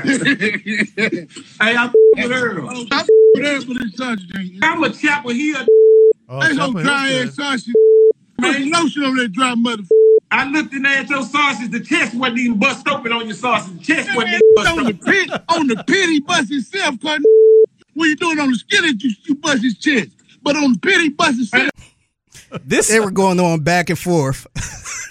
[SPEAKER 12] Hey, I'm with Earl.
[SPEAKER 13] Oh, I'm with Earl for this sausage. ain't it?
[SPEAKER 12] I'm a Chapel Hill.
[SPEAKER 6] Oh,
[SPEAKER 13] They
[SPEAKER 6] Chapel
[SPEAKER 13] no
[SPEAKER 6] Hill's
[SPEAKER 13] dry
[SPEAKER 6] good.
[SPEAKER 13] ass sausage.
[SPEAKER 12] Man.
[SPEAKER 13] Man, lotion on that dry mother.
[SPEAKER 12] I looked in there at your sausage. The chest wasn't even bust open on your sausage. The chest wasn't
[SPEAKER 13] Man,
[SPEAKER 12] even bust
[SPEAKER 13] on the
[SPEAKER 12] open.
[SPEAKER 13] pit, on the pit, he bust himself. Cause when you doing on the skillet, you, you bust his chest. But on the pit, he bust himself.
[SPEAKER 5] This
[SPEAKER 7] They were going on back and forth.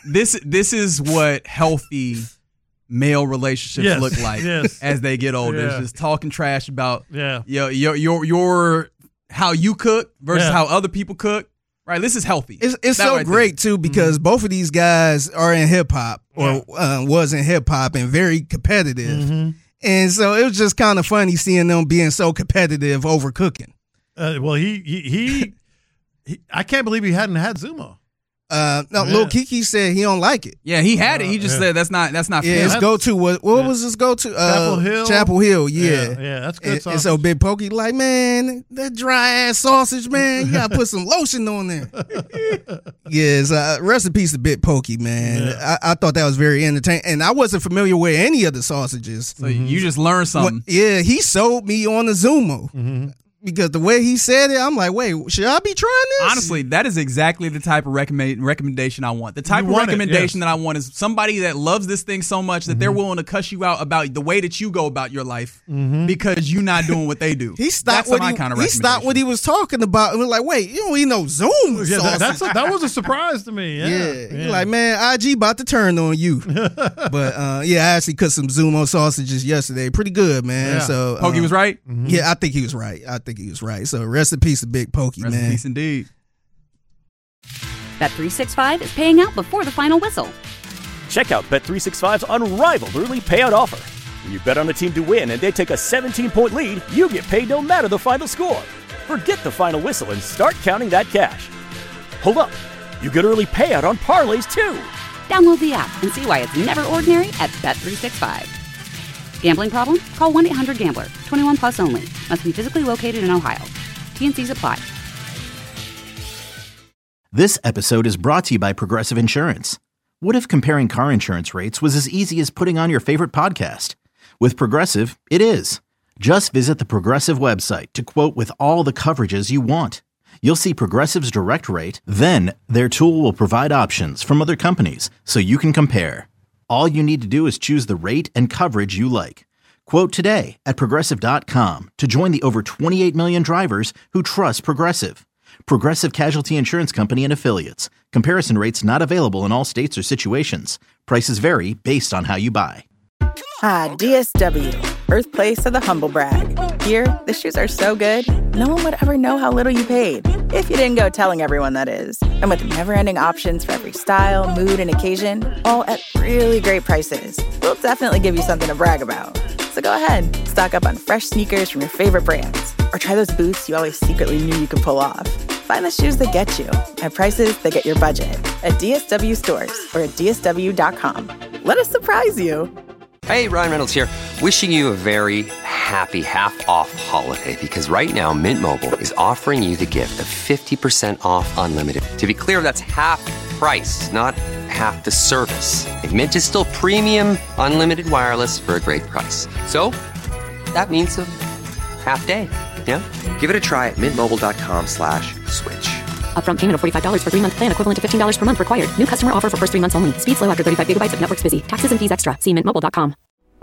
[SPEAKER 5] this this is what healthy male relationships
[SPEAKER 6] Yes,
[SPEAKER 5] look like
[SPEAKER 6] yes.
[SPEAKER 5] as they get older.
[SPEAKER 6] Yeah.
[SPEAKER 5] It's just talking trash about
[SPEAKER 6] Yeah.
[SPEAKER 5] your your your, your how you cook versus
[SPEAKER 6] Yeah.
[SPEAKER 5] how other people cook. Right, this is healthy.
[SPEAKER 7] It's it's
[SPEAKER 5] That
[SPEAKER 7] so
[SPEAKER 5] right
[SPEAKER 7] great too because
[SPEAKER 5] Mm-hmm.
[SPEAKER 7] both of these guys are in hip hop or uh, was in hip hop and very competitive,
[SPEAKER 6] Mm-hmm.
[SPEAKER 7] and so it was just kind of funny seeing them being so competitive over cooking.
[SPEAKER 6] Uh, well, he he, he he I can't believe he hadn't had Zumo.
[SPEAKER 7] Uh, no,
[SPEAKER 6] Yeah.
[SPEAKER 7] Lil Kiki said he don't like it.
[SPEAKER 5] Yeah, he had it. He just
[SPEAKER 6] yeah.
[SPEAKER 5] said that's not that's not
[SPEAKER 7] Yeah,
[SPEAKER 5] fair.
[SPEAKER 7] his go to what? What was his go to? Uh,
[SPEAKER 6] Chapel Hill?
[SPEAKER 7] Chapel Hill. Yeah,
[SPEAKER 6] Yeah, yeah, that's good
[SPEAKER 7] And, and
[SPEAKER 6] sausage.
[SPEAKER 7] so Big Pokey like, man, that dry ass sausage, man, you gotta put some lotion on there. Yes, uh, rest in peace to Big Pokey, man.
[SPEAKER 6] Yeah.
[SPEAKER 7] I, I thought that was very entertaining, and I wasn't familiar with any of the sausages.
[SPEAKER 5] So you just learned something.
[SPEAKER 7] When- yeah, he sold me on the Zumo.
[SPEAKER 6] Mm-hmm.
[SPEAKER 7] Because the way he said it, I'm like, wait, should I be trying this?
[SPEAKER 5] Honestly, that is exactly the type of recommend, recommendation I want. The type
[SPEAKER 6] You
[SPEAKER 5] of
[SPEAKER 6] want it,
[SPEAKER 5] recommendation
[SPEAKER 6] yes.
[SPEAKER 5] that I want is somebody that loves this thing so much that they're willing to cuss you out about the way that you go about your life because you're not doing what they do.
[SPEAKER 7] He stopped
[SPEAKER 5] That's
[SPEAKER 7] what
[SPEAKER 5] my
[SPEAKER 7] he,
[SPEAKER 5] kind of
[SPEAKER 7] he stopped what he was talking about and was like, wait, you don't eat no Zoom
[SPEAKER 6] Yeah, that,
[SPEAKER 7] sausage.
[SPEAKER 6] that's a, that was a surprise to me. Yeah,
[SPEAKER 7] Yeah, He like, man, I G about to turn on you. But uh, yeah, I actually cooked some Zumo sausages yesterday. Pretty good, man.
[SPEAKER 6] Yeah.
[SPEAKER 7] So
[SPEAKER 5] Pokey
[SPEAKER 7] uh,
[SPEAKER 5] was right.
[SPEAKER 7] Yeah, I think he was right. I think he was right. So rest in peace to Big Pokey,
[SPEAKER 5] Rest in
[SPEAKER 7] man.
[SPEAKER 5] peace indeed.
[SPEAKER 1] Bet three sixty-five is paying out before the final whistle.
[SPEAKER 2] Check out Bet three sixty-five's unrivaled early payout offer. When you bet on a team to win and they take a seventeen-point lead, you get paid no matter the final score. Forget the final whistle and start counting that cash. Hold up. You get early payout on parlays too.
[SPEAKER 1] Download the app and see why it's never ordinary at Bet three sixty-five. Gambling problem? Call one eight hundred gambler. twenty-one plus only. Must be physically located in Ohio. T N Cs apply.
[SPEAKER 3] This episode is brought to you by Progressive Insurance. What if comparing car insurance rates was as easy as putting on your favorite podcast? With Progressive, it is. Just visit the Progressive website to quote with all the coverages you want. You'll see Progressive's direct rate, then their tool will provide options from other companies so you can compare. All you need to do is choose the rate and coverage you like. Quote today at progressive dot com to join the over twenty-eight million drivers who trust Progressive. Progressive Casualty Insurance Company and Affiliates. Comparison rates not available in all states or situations. Prices vary based on how you buy.
[SPEAKER 14] Ah, D S W, birthplace of the humble brag. Here, the shoes are so good, no one would ever know how little you paid. If you didn't go telling everyone, that is. And with never-ending options for every style, mood, and occasion, all at really great prices, we'll definitely give you something to brag about. So go ahead, stock up on fresh sneakers from your favorite brands, or try those boots you always secretly knew you could pull off. Find the shoes that get you at prices that get your budget at D S W stores or at D S W dot com. Let us surprise you.
[SPEAKER 9] Hey, Ryan Reynolds here, wishing you a very happy half-off holiday because right now Mint Mobile is offering you the gift of fifty percent off unlimited. To be clear, that's half price, not half the service. And Mint is still premium unlimited wireless for a great price. So, that means a half day, yeah? Give it a try at mintmobile.com slash switch.
[SPEAKER 10] Upfront payment of forty-five dollars for three-month plan equivalent to fifteen dollars per month required. New customer offer for first three months only. Speed slow after thirty-five gigabytes if network's busy. Taxes and fees extra. See mint mobile dot com.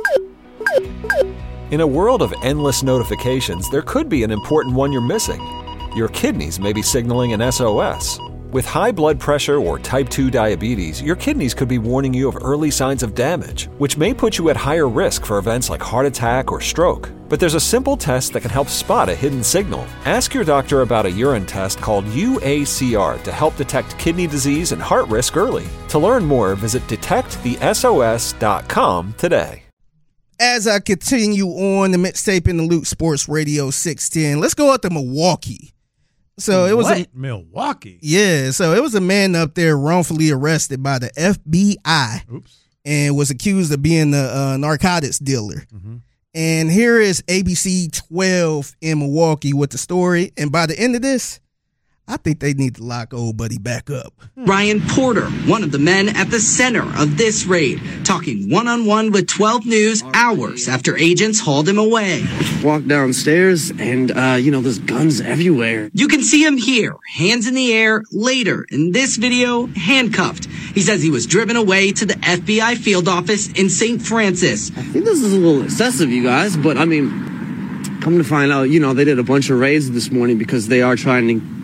[SPEAKER 11] In a world of endless notifications, there could be an important one you're missing. Your kidneys may be signaling an S O S. With high blood pressure or type two diabetes, your kidneys could be warning you of early signs of damage, which may put you at higher risk for events like heart attack or stroke. But there's a simple test that can help spot a hidden signal. Ask your doctor about a urine test called U A C R to help detect kidney disease and heart risk early. To learn more, visit detect the S O S dot com today.
[SPEAKER 7] As I continue on the mixtape in the Loot Sports Radio six ten, let's go out to Milwaukee. So it was
[SPEAKER 6] what?
[SPEAKER 7] a
[SPEAKER 6] Milwaukee.
[SPEAKER 7] Yeah, so it was a man up there wrongfully arrested by the F B I.
[SPEAKER 6] Oops.
[SPEAKER 7] And was accused of being a uh, narcotics dealer.
[SPEAKER 6] Mm-hmm.
[SPEAKER 7] And here is A B C twelve in Milwaukee with the story. And by the end of this, I think they need to lock old buddy back up.
[SPEAKER 15] Ryan Porter, one of the men at the center of this raid, talking one-on-one with twelve News hours after agents hauled him away.
[SPEAKER 16] Walk downstairs and, uh, you know, there's guns everywhere.
[SPEAKER 15] You can see him here, hands in the air, later in this video, handcuffed. He says he was driven away to the F B I field office in Saint Francis.
[SPEAKER 16] I think this is a little excessive, you guys, but I mean, come to find out, you know, they did a bunch of raids this morning because they are trying to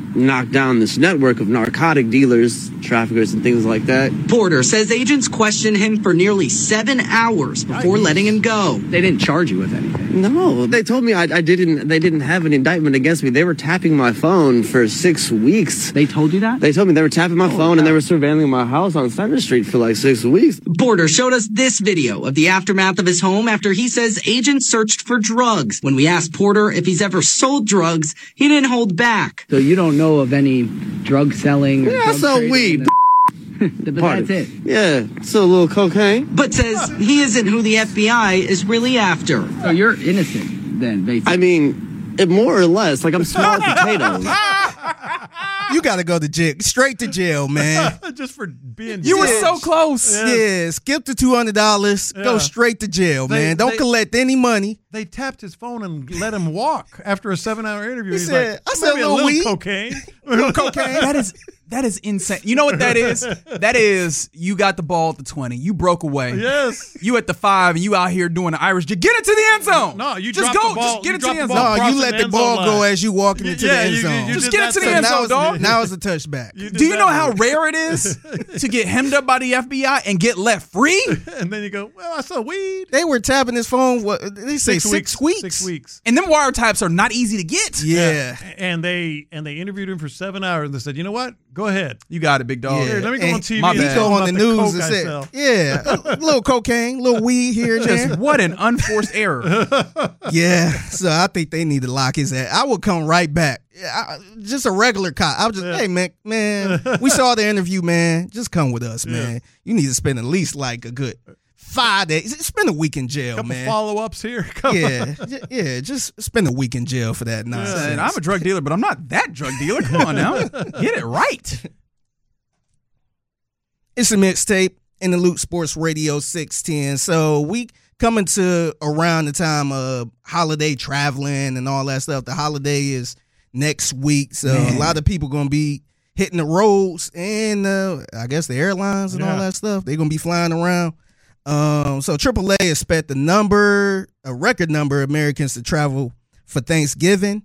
[SPEAKER 16] knock down this network of narcotic dealers, traffickers, and things like that.
[SPEAKER 15] Porter says agents questioned him for nearly seven hours before nice. letting him go.
[SPEAKER 17] They didn't charge you with anything?
[SPEAKER 16] No, they told me I, I didn't. They didn't have an indictment against me. They were tapping my phone for six weeks.
[SPEAKER 17] They told you that?
[SPEAKER 16] They told me they were tapping my oh, phone God. and they were surveilling my house on Center Street for like six weeks.
[SPEAKER 15] Porter showed us this video of the aftermath of his home after he says agents searched for drugs. When we asked Porter if he's ever sold drugs, he didn't hold back.
[SPEAKER 17] So you don't know of any drug selling? Or
[SPEAKER 16] yeah,
[SPEAKER 17] drug
[SPEAKER 16] I sell weed.
[SPEAKER 17] But that's it.
[SPEAKER 16] Yeah, so a little cocaine.
[SPEAKER 15] But says he isn't who the F B I is really after.
[SPEAKER 17] So you're innocent then, basically.
[SPEAKER 16] I mean, it more or less. Like I'm smelling potatoes.
[SPEAKER 7] You got to go to jail, straight to jail, man.
[SPEAKER 6] Just for being.
[SPEAKER 5] You were so close.
[SPEAKER 7] Yeah, yeah skip the two hundred dollars. Yeah. Go straight to jail, they, man. Don't they, collect any money.
[SPEAKER 6] They tapped his phone and let him walk after a seven-hour interview.
[SPEAKER 7] He
[SPEAKER 6] He's
[SPEAKER 7] said,
[SPEAKER 6] like,
[SPEAKER 7] "I said a little,
[SPEAKER 6] little
[SPEAKER 7] weed,
[SPEAKER 6] cocaine,
[SPEAKER 7] little cocaine."
[SPEAKER 5] That is that is insane. You know what that is? That is you got the ball at the twenty. You broke away.
[SPEAKER 6] Yes.
[SPEAKER 5] You at the five, and you out here doing the Irish. Get into the end zone.
[SPEAKER 6] No, you
[SPEAKER 5] just
[SPEAKER 6] go.
[SPEAKER 5] The ball, just get into the end
[SPEAKER 7] zone.
[SPEAKER 5] zone.
[SPEAKER 7] No, you let the ball go as you walking into
[SPEAKER 6] yeah,
[SPEAKER 7] the end
[SPEAKER 6] you,
[SPEAKER 7] zone.
[SPEAKER 6] You, you
[SPEAKER 5] just get into the end zone, dog.
[SPEAKER 7] Now it's a touchback.
[SPEAKER 5] You Do you know how rare it is to get hemmed up by the F B I and get left free?
[SPEAKER 6] And then you go, well, I saw weed.
[SPEAKER 7] They were tapping his phone. What they say?
[SPEAKER 6] Six,
[SPEAKER 7] Six
[SPEAKER 6] weeks,
[SPEAKER 7] weeks.
[SPEAKER 6] Six weeks.
[SPEAKER 5] And them wiretaps are not easy to get.
[SPEAKER 7] Yeah.
[SPEAKER 6] yeah. And they and they interviewed him for seven hours. And they said, you know what? Go ahead.
[SPEAKER 5] You got it, big dog.
[SPEAKER 6] Yeah. Here, let me go
[SPEAKER 7] and
[SPEAKER 6] on T V.
[SPEAKER 7] My bad. Go on the, the news and
[SPEAKER 6] say,
[SPEAKER 7] yeah, a little cocaine, a little weed here and
[SPEAKER 5] Just
[SPEAKER 7] there.
[SPEAKER 5] What an unforced error.
[SPEAKER 7] Yeah. So I think they need to lock his ass. I would come right back. I, just a regular cop. I was just, yeah. hey, man, man, we saw the interview, man. Just come with us, man. Yeah. You need to spend at least like a good five days. Spend a week in jail,
[SPEAKER 6] couple
[SPEAKER 7] man.
[SPEAKER 6] Follow-ups here. Come
[SPEAKER 7] yeah, j- yeah. Just spend a week in jail for that nonsense.
[SPEAKER 5] Yeah, I'm a drug dealer, but I'm not that drug dealer. Come on now, get it right.
[SPEAKER 7] It's a mixtape in the Loop Sports Radio six ten. So we coming to around the time of holiday traveling and all that stuff. The holiday is next week, so Man. a lot of people gonna be hitting the roads and uh, I guess the airlines and yeah. all that stuff. They're gonna be flying around. Um, so triple A expect a number, a record number of Americans to travel for Thanksgiving,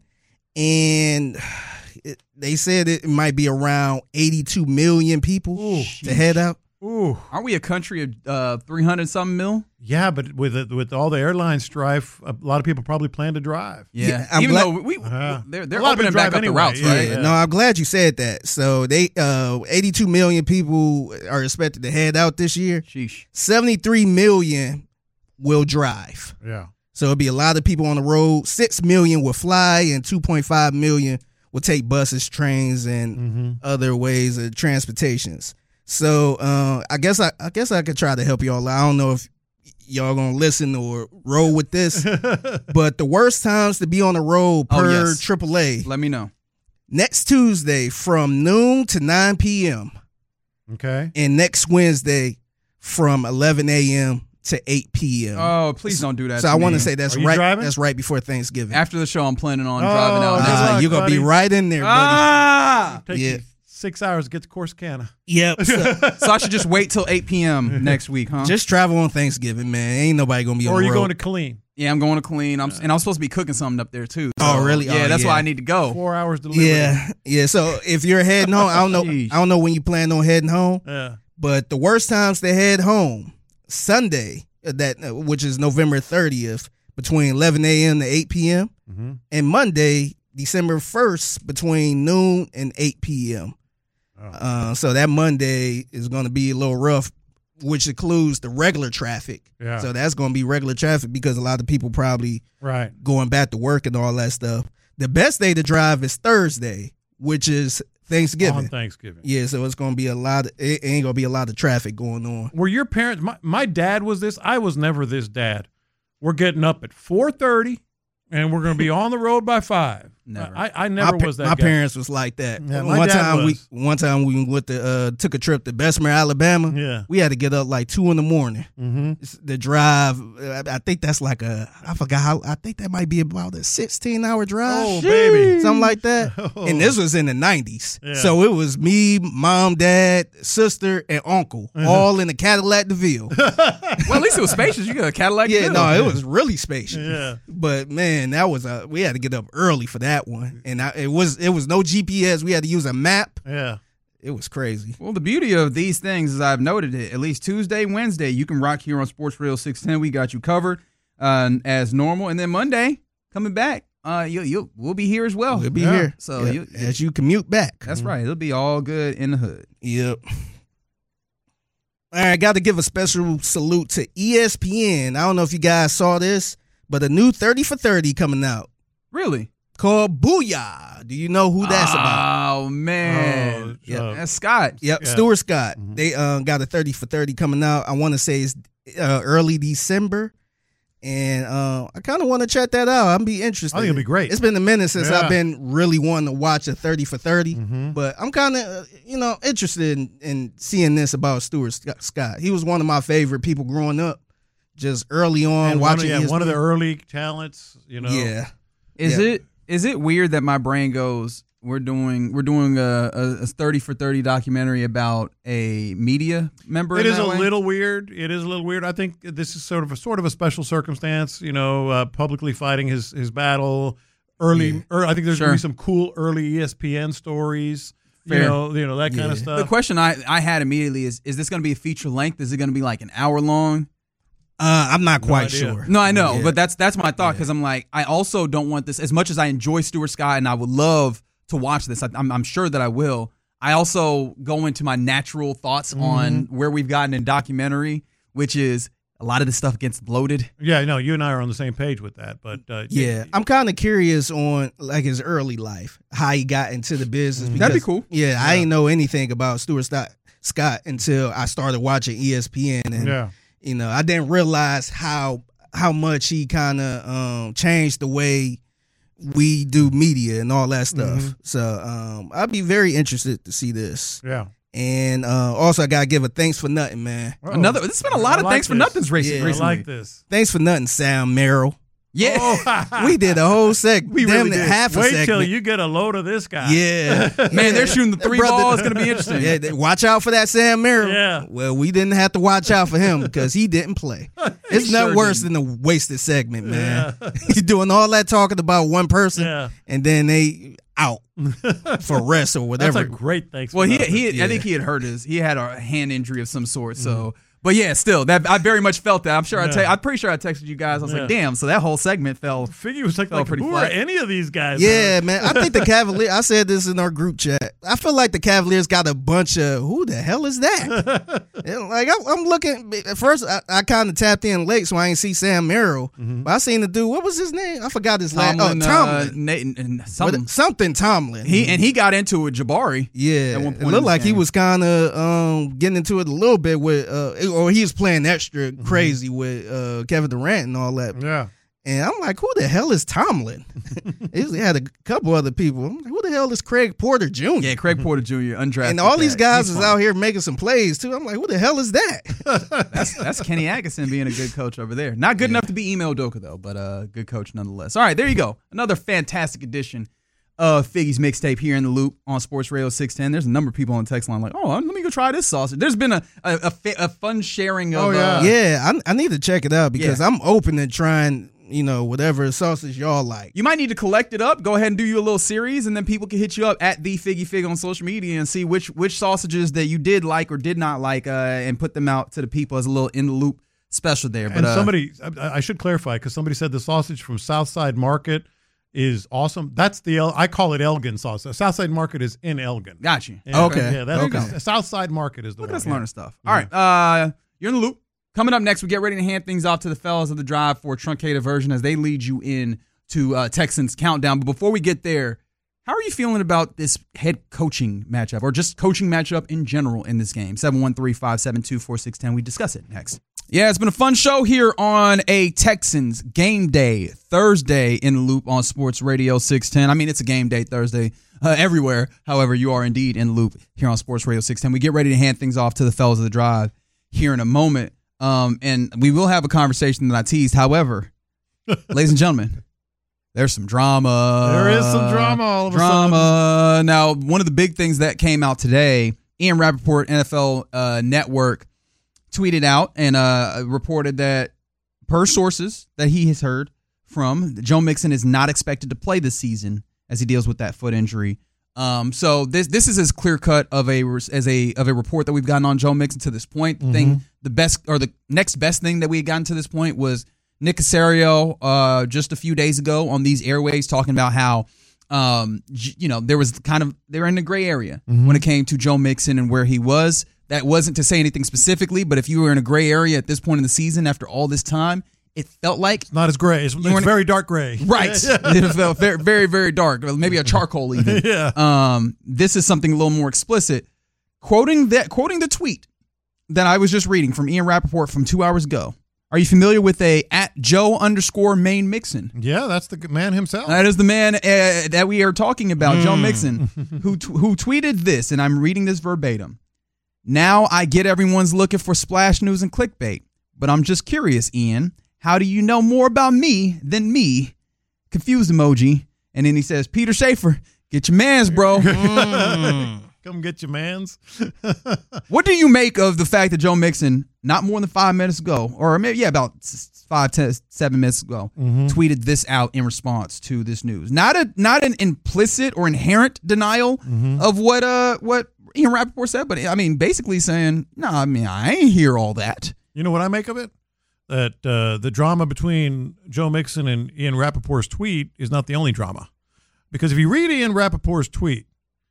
[SPEAKER 7] and it, they said it might be around eighty-two million people Ooh, to sheesh. head out.
[SPEAKER 5] Ooh, aren't we a country of uh, three hundred something mil?
[SPEAKER 6] Yeah, but with it, with all the airline strife, a lot of people probably plan to drive.
[SPEAKER 5] Yeah,
[SPEAKER 7] yeah
[SPEAKER 5] even
[SPEAKER 7] glad,
[SPEAKER 5] though we, uh, they're they're
[SPEAKER 6] a lot
[SPEAKER 5] opening
[SPEAKER 6] of
[SPEAKER 5] back up
[SPEAKER 6] anyway.
[SPEAKER 5] the routes, right?
[SPEAKER 7] Yeah, yeah. No, I'm glad you said that. So they, uh, eighty-two million people are expected to head out this year.
[SPEAKER 5] Sheesh.
[SPEAKER 7] seventy-three million will drive.
[SPEAKER 6] Yeah.
[SPEAKER 7] So it'll be a lot of people on the road. Six million will fly, and two point five million will take buses, trains, and
[SPEAKER 6] mm-hmm.
[SPEAKER 7] other ways of transportations. So uh, I guess I, I guess I could try to help y'all out. I don't know if y'all gonna listen or roll with this, but the worst times to be on the road per
[SPEAKER 5] oh, yes.
[SPEAKER 7] triple A.
[SPEAKER 5] Let me know.
[SPEAKER 7] Next Tuesday from noon to nine p.m.
[SPEAKER 6] Okay.
[SPEAKER 7] And next Wednesday from eleven a.m. to eight p.m.
[SPEAKER 5] Oh, please don't do that.
[SPEAKER 7] So
[SPEAKER 5] to
[SPEAKER 7] I want
[SPEAKER 5] me.
[SPEAKER 7] to say that's
[SPEAKER 6] Are you
[SPEAKER 7] right.
[SPEAKER 6] driving?
[SPEAKER 7] That's right before Thanksgiving.
[SPEAKER 5] After the show, I'm planning on
[SPEAKER 6] Oh,
[SPEAKER 5] driving out.
[SPEAKER 6] good
[SPEAKER 7] Uh,
[SPEAKER 6] luck,
[SPEAKER 7] you're gonna
[SPEAKER 6] buddy.
[SPEAKER 7] be right in there, buddy.
[SPEAKER 5] Ah,
[SPEAKER 6] Take
[SPEAKER 7] Yeah.
[SPEAKER 6] you six hours to get to Corsicana.
[SPEAKER 7] Yep. So,
[SPEAKER 5] so I should just wait till eight p.m. next week, huh?
[SPEAKER 7] just travel on Thanksgiving, man. Ain't nobody gonna be
[SPEAKER 6] Or
[SPEAKER 7] on
[SPEAKER 6] are
[SPEAKER 7] the
[SPEAKER 6] you
[SPEAKER 7] road.
[SPEAKER 6] going to Killeen?
[SPEAKER 5] Yeah, I'm going to clean. I'm and I'm supposed to be cooking something up there too. So,
[SPEAKER 7] Oh, really?
[SPEAKER 5] Yeah,
[SPEAKER 7] Oh,
[SPEAKER 5] that's
[SPEAKER 7] yeah.
[SPEAKER 5] why I need to go.
[SPEAKER 6] Four hours delivery.
[SPEAKER 7] Yeah, yeah. So if you're heading home, I don't know.
[SPEAKER 5] Jeez.
[SPEAKER 7] I don't know when you plan on heading home.
[SPEAKER 6] Yeah.
[SPEAKER 7] But the worst times to head home, Sunday, uh, that uh, which is November thirtieth, between eleven a.m. to eight p.m.
[SPEAKER 6] Mm-hmm.
[SPEAKER 7] and Monday, December first, between noon and eight p.m.
[SPEAKER 6] Oh.
[SPEAKER 7] Uh, so that Monday is going to be a little rough, which includes the regular traffic.
[SPEAKER 6] Yeah.
[SPEAKER 7] So that's going to be regular traffic because a lot of people probably
[SPEAKER 6] Right.
[SPEAKER 7] going back to work and all that stuff. The best day to drive is Thursday, which is Thanksgiving.
[SPEAKER 6] On Thanksgiving.
[SPEAKER 7] Yeah, so it's gonna be a lot. Of, it ain't gonna be a lot of traffic going on.
[SPEAKER 6] Were your parents? My, my dad was this. I was never this dad. We're getting up at four thirty, and we're going to be on the road by five.
[SPEAKER 5] Never.
[SPEAKER 6] I, I never
[SPEAKER 7] my,
[SPEAKER 6] was that.
[SPEAKER 7] My
[SPEAKER 6] guy.
[SPEAKER 7] parents was like that.
[SPEAKER 6] Yeah, my
[SPEAKER 7] one
[SPEAKER 6] dad
[SPEAKER 7] time
[SPEAKER 6] was.
[SPEAKER 7] we, one time we went to uh, took a trip to Bessemer, Alabama.
[SPEAKER 6] Yeah.
[SPEAKER 7] We had to get up like two in the morning.
[SPEAKER 6] Mm-hmm.
[SPEAKER 7] The drive, uh, I think that's like a. I forgot how. I think that might be about a sixteen hour drive.
[SPEAKER 6] Oh, baby.
[SPEAKER 7] Something like that.
[SPEAKER 6] Oh.
[SPEAKER 7] And this was in the nineties.
[SPEAKER 6] Yeah.
[SPEAKER 7] So it was me, mom, dad, sister, and uncle,
[SPEAKER 6] Uh-huh.
[SPEAKER 7] all in a Cadillac DeVille.
[SPEAKER 5] Well, at least it was spacious. You got a Cadillac.
[SPEAKER 7] Yeah,
[SPEAKER 5] too.
[SPEAKER 7] no, it was really spacious.
[SPEAKER 6] Yeah.
[SPEAKER 7] But man, that was a. We had to get up early for that. that one, and I, it was it was no G P S. We had to use a map.
[SPEAKER 6] Yeah.
[SPEAKER 7] It was crazy.
[SPEAKER 5] Well, the beauty of these things, as I've noted it, at least Tuesday, Wednesday, you can rock here on Sports Radio six ten. We got you covered uh, as normal. And then Monday, coming back, uh, you, you, we'll be here as well.
[SPEAKER 7] We'll be
[SPEAKER 5] yeah.
[SPEAKER 7] here.
[SPEAKER 5] So
[SPEAKER 7] yeah.
[SPEAKER 5] you,
[SPEAKER 7] As you commute back.
[SPEAKER 5] That's mm-hmm. right. It'll be all good in the hood.
[SPEAKER 7] Yep. All right, got to give a special salute to E S P N. I don't know if you guys saw this, but a new thirty for thirty coming out.
[SPEAKER 5] Really?
[SPEAKER 7] Called Booyah. Do you know who that's
[SPEAKER 5] oh,
[SPEAKER 7] about?
[SPEAKER 5] Oh, man.
[SPEAKER 6] Oh,
[SPEAKER 5] yep.
[SPEAKER 6] uh,
[SPEAKER 5] That's Scott.
[SPEAKER 7] Yep,
[SPEAKER 6] Yeah.
[SPEAKER 7] Stuart Scott.
[SPEAKER 6] Mhm.
[SPEAKER 7] They uh, got a thirty for thirty coming out. I want to say it's uh, early December. And uh, I kind of want to check that out. I'll be interested.
[SPEAKER 6] I think it'll be great.
[SPEAKER 7] It's been a minute since
[SPEAKER 6] Yeah.
[SPEAKER 7] I've been really wanting to watch a thirty for thirty.
[SPEAKER 6] Mhm.
[SPEAKER 7] But I'm kind of, uh, you know, interested in, in seeing this about Stuart Sc- Scott. He was one of my favorite people growing up, just early on
[SPEAKER 6] And one of,
[SPEAKER 7] watching.
[SPEAKER 6] yeah,
[SPEAKER 7] his
[SPEAKER 6] one of the early talents, you know.
[SPEAKER 7] Yeah.
[SPEAKER 5] Is
[SPEAKER 7] Yeah.
[SPEAKER 5] it is it weird that my brain goes, we're doing we're doing a, a, a thirty for thirty documentary about a media member?
[SPEAKER 6] It
[SPEAKER 5] in
[SPEAKER 6] is
[SPEAKER 5] that
[SPEAKER 6] a
[SPEAKER 5] way?
[SPEAKER 6] little weird. It is a little weird. I think this is sort of a sort of a special circumstance, you know, uh, publicly fighting his his battle early.
[SPEAKER 7] Yeah.
[SPEAKER 6] Er, I think there's
[SPEAKER 5] Sure.
[SPEAKER 6] going to be some cool early E S P N stories,
[SPEAKER 5] Fair.
[SPEAKER 6] you know, you know that kind of
[SPEAKER 7] Yeah.
[SPEAKER 6] stuff.
[SPEAKER 5] The question I, I had immediately is, is this going to be a feature length? Is it going to be like an hour long?
[SPEAKER 7] Uh, I'm not
[SPEAKER 6] No
[SPEAKER 7] quite
[SPEAKER 6] idea.
[SPEAKER 7] sure.
[SPEAKER 5] No, I know,
[SPEAKER 7] Yeah.
[SPEAKER 5] but that's that's my thought because I'm like, I also don't want this, as much as I enjoy Stuart Scott and I would love to watch this, I, I'm, I'm sure that I will. I also go into my natural thoughts
[SPEAKER 6] Mm-hmm.
[SPEAKER 5] on where we've gotten in documentary, which is a lot of this stuff gets bloated.
[SPEAKER 6] Yeah, no, you and I are on the same page with that. But uh,
[SPEAKER 7] Yeah, I'm kind of curious on like his early life, how he got into the business.
[SPEAKER 5] Mm-hmm. That'd be
[SPEAKER 7] because,
[SPEAKER 5] cool.
[SPEAKER 7] Yeah, I didn't know anything about Stuart Scott, Scott until I started watching E S P N, and
[SPEAKER 6] yeah,
[SPEAKER 7] you know, I didn't realize how how much he kind of um, changed the way we do media and all that stuff.
[SPEAKER 6] Mm-hmm.
[SPEAKER 7] So um, I'd be very interested to see this.
[SPEAKER 6] yeah.
[SPEAKER 7] And uh, also, I gotta give a thanks for nothing, man.
[SPEAKER 6] Oh,
[SPEAKER 5] Another. There's been a lot
[SPEAKER 6] I
[SPEAKER 5] of
[SPEAKER 6] like
[SPEAKER 5] thanks for
[SPEAKER 6] this.
[SPEAKER 5] nothings race,
[SPEAKER 7] Yeah, I
[SPEAKER 6] I
[SPEAKER 5] recently.
[SPEAKER 6] like this.
[SPEAKER 7] Thanks for nothing, Sam Merrill.
[SPEAKER 5] Yeah,
[SPEAKER 6] Oh.
[SPEAKER 7] We did a whole seg.
[SPEAKER 5] We
[SPEAKER 7] damn
[SPEAKER 5] really
[SPEAKER 7] near
[SPEAKER 5] did.
[SPEAKER 7] half a
[SPEAKER 6] Wait
[SPEAKER 7] segment.
[SPEAKER 6] till you get a load of this guy.
[SPEAKER 7] Yeah,
[SPEAKER 5] man, they're shooting the three
[SPEAKER 7] Brother-
[SPEAKER 5] ball. It's gonna be interesting.
[SPEAKER 7] Yeah, they- watch out for that Sam Merrill.
[SPEAKER 6] Yeah.
[SPEAKER 7] Well, we didn't have to watch out for him because he didn't play. It's nothing
[SPEAKER 5] sure
[SPEAKER 7] worse
[SPEAKER 5] didn't.
[SPEAKER 7] than a wasted segment, man. He's doing all that talking about one person,
[SPEAKER 6] Yeah.
[SPEAKER 7] and then they out for rest or
[SPEAKER 6] That's
[SPEAKER 7] whatever.
[SPEAKER 6] a great thanks.
[SPEAKER 5] Well,
[SPEAKER 6] for
[SPEAKER 5] he
[SPEAKER 6] nothing.
[SPEAKER 5] he
[SPEAKER 7] Yeah.
[SPEAKER 5] I think he had hurt his he had a hand injury of some sort. So, but yeah, still that I very much felt that. I'm sure I
[SPEAKER 6] Yeah.
[SPEAKER 5] te- I'm pretty sure I texted you guys. I was
[SPEAKER 6] Yeah.
[SPEAKER 5] like, damn. So that whole segment fell.
[SPEAKER 6] Figgy was like,
[SPEAKER 5] Fell
[SPEAKER 6] like
[SPEAKER 5] pretty
[SPEAKER 6] who
[SPEAKER 5] flat.
[SPEAKER 6] are any of these guys?
[SPEAKER 7] Yeah, man. I think the Cavaliers, I said this in our group chat. I feel like the Cavaliers got a bunch of, who the hell is that? And, like, I, I'm looking, at first, I, I kind of tapped in late, so I ain't see Sam Merrill. But I seen the dude, what was his name? I forgot his last
[SPEAKER 5] Tomlin,
[SPEAKER 7] Oh, Tomlin.
[SPEAKER 5] uh, Nate, and, and
[SPEAKER 7] What-
[SPEAKER 5] something.
[SPEAKER 7] something Tomlin.
[SPEAKER 5] He and he got into it with Jabari.
[SPEAKER 7] Yeah,
[SPEAKER 5] at one
[SPEAKER 7] it
[SPEAKER 5] point in
[SPEAKER 7] looked
[SPEAKER 5] this
[SPEAKER 7] like he
[SPEAKER 5] game.
[SPEAKER 7] was kind of um, getting into it a little bit with, uh, or he was playing extra crazy with uh, Kevin Durant and all that.
[SPEAKER 6] Yeah.
[SPEAKER 7] And I'm like, who the hell is Tomlin? He had a couple other people. I'm like, who the hell is Craig Porter Junior?
[SPEAKER 5] Yeah, Craig Porter Junior undrafted.
[SPEAKER 7] And all these
[SPEAKER 5] cat.
[SPEAKER 7] guys
[SPEAKER 5] He's
[SPEAKER 7] is
[SPEAKER 5] fun.
[SPEAKER 7] out here making some plays too. I'm like, who the hell is that?
[SPEAKER 5] That's that's Kenny Atkinson being a good coach over there. Not good enough to be Ime Udoka though, but uh, good coach nonetheless. All right, there you go. Another fantastic edition of Figgy's Mixtape here in the Loop on Sports Radio six ten. There's a number of people on the text line like, oh, let me go try this sausage. There's been a a, a, fa- a fun sharing of.
[SPEAKER 6] Oh, yeah.
[SPEAKER 5] Uh,
[SPEAKER 7] Yeah, I, I need to check it out because
[SPEAKER 5] Yeah.
[SPEAKER 7] I'm open to trying, you know, whatever sausage y'all like.
[SPEAKER 5] You might need to collect it up. Go ahead and do you a little series, and then people can hit you up at the Figgy Fig on social media and see which which sausages that you did like or did not like, uh, and put them out to the people as a little in the loop special there. But
[SPEAKER 6] And
[SPEAKER 5] uh,
[SPEAKER 6] somebody, I, I should clarify because somebody said the sausage from Southside Market is awesome. That's the El, I call it Elgin sauce. Southside Market is in Elgin.
[SPEAKER 5] got you.
[SPEAKER 6] Yeah,
[SPEAKER 7] Okay.
[SPEAKER 6] Yeah, that's
[SPEAKER 7] Okay.
[SPEAKER 6] Southside Market is the
[SPEAKER 5] Look
[SPEAKER 6] one.
[SPEAKER 5] at us
[SPEAKER 6] yeah.
[SPEAKER 5] learning stuff. All right, uh, you're in the loop. Coming up next, we get ready to hand things off to the fellas of the drive for a truncated version as they lead you in to uh, Texans countdown. But before we get there, how are you feeling about this head coaching matchup or just coaching matchup in general in this game? seven one three, five seven two, four six one zero. We discuss it next. Yeah, it's been a fun show here on a Texans game day Thursday in the loop on Sports Radio six ten. I mean, it's a game day Thursday uh, everywhere. However, you are indeed in the loop here on Sports Radio six ten. We get ready to hand things off to the fellas of the drive here in a moment. Um, and we will have a conversation that I teased. However, ladies and gentlemen, there's some drama.
[SPEAKER 6] There is some drama all of a
[SPEAKER 5] drama. Now, one of the big things that came out today, Ian Rappaport, N F L uh, Network, tweeted out and uh, reported that, per sources that he has heard from, Joe Mixon is not expected to play this season as he deals with that foot injury. Um, so this this is as clear cut of a as a of a report that we've gotten on Joe Mixon to this point. The mm-hmm. thing, the best or the next best thing that we had gotten to this point was Nick Caserio uh, just a few days ago on these airways talking about how um, you know there was kind of they're in the gray area mm-hmm. when it came to Joe Mixon and where he was. That wasn't to say anything specifically, but if you were in a gray area at this point in the season after all this time, it felt like
[SPEAKER 6] it's not as gray. It's, it's very dark gray.
[SPEAKER 5] Right. It felt very, very, very dark. Maybe a charcoal even.
[SPEAKER 6] yeah.
[SPEAKER 5] Um, this is something a little more explicit. Quoting that, quoting the tweet that I was just reading from Ian Rappaport from two hours ago. Are you familiar with a at Joe underscore Maine Mixon?
[SPEAKER 6] Yeah, that's the man himself.
[SPEAKER 5] That is the man uh, that we are talking about, mm. Joe Mixon, who t- who tweeted this, and I'm reading this verbatim. Now I get everyone's looking for splash news and clickbait, but I'm just curious, Ian. How do you know more about me than me? Confused emoji. And then he says, Peter Schaefer, get your mans, bro.
[SPEAKER 6] Mm. Come get your mans.
[SPEAKER 5] What do you make of the fact that Joe Mixon, not more than five minutes ago, or maybe, yeah, about five, ten, seven minutes ago, mm-hmm. tweeted this out in response to this news? Not a not an implicit or inherent denial mm-hmm. of what uh what Ian Rappaport said, but I mean, basically saying, no, nah, I mean, I ain't hear all that.
[SPEAKER 6] You know what I make of it? That uh, the drama between Joe Mixon and Ian Rappaport's tweet is not the only drama. Because if you read Ian Rappaport's tweet,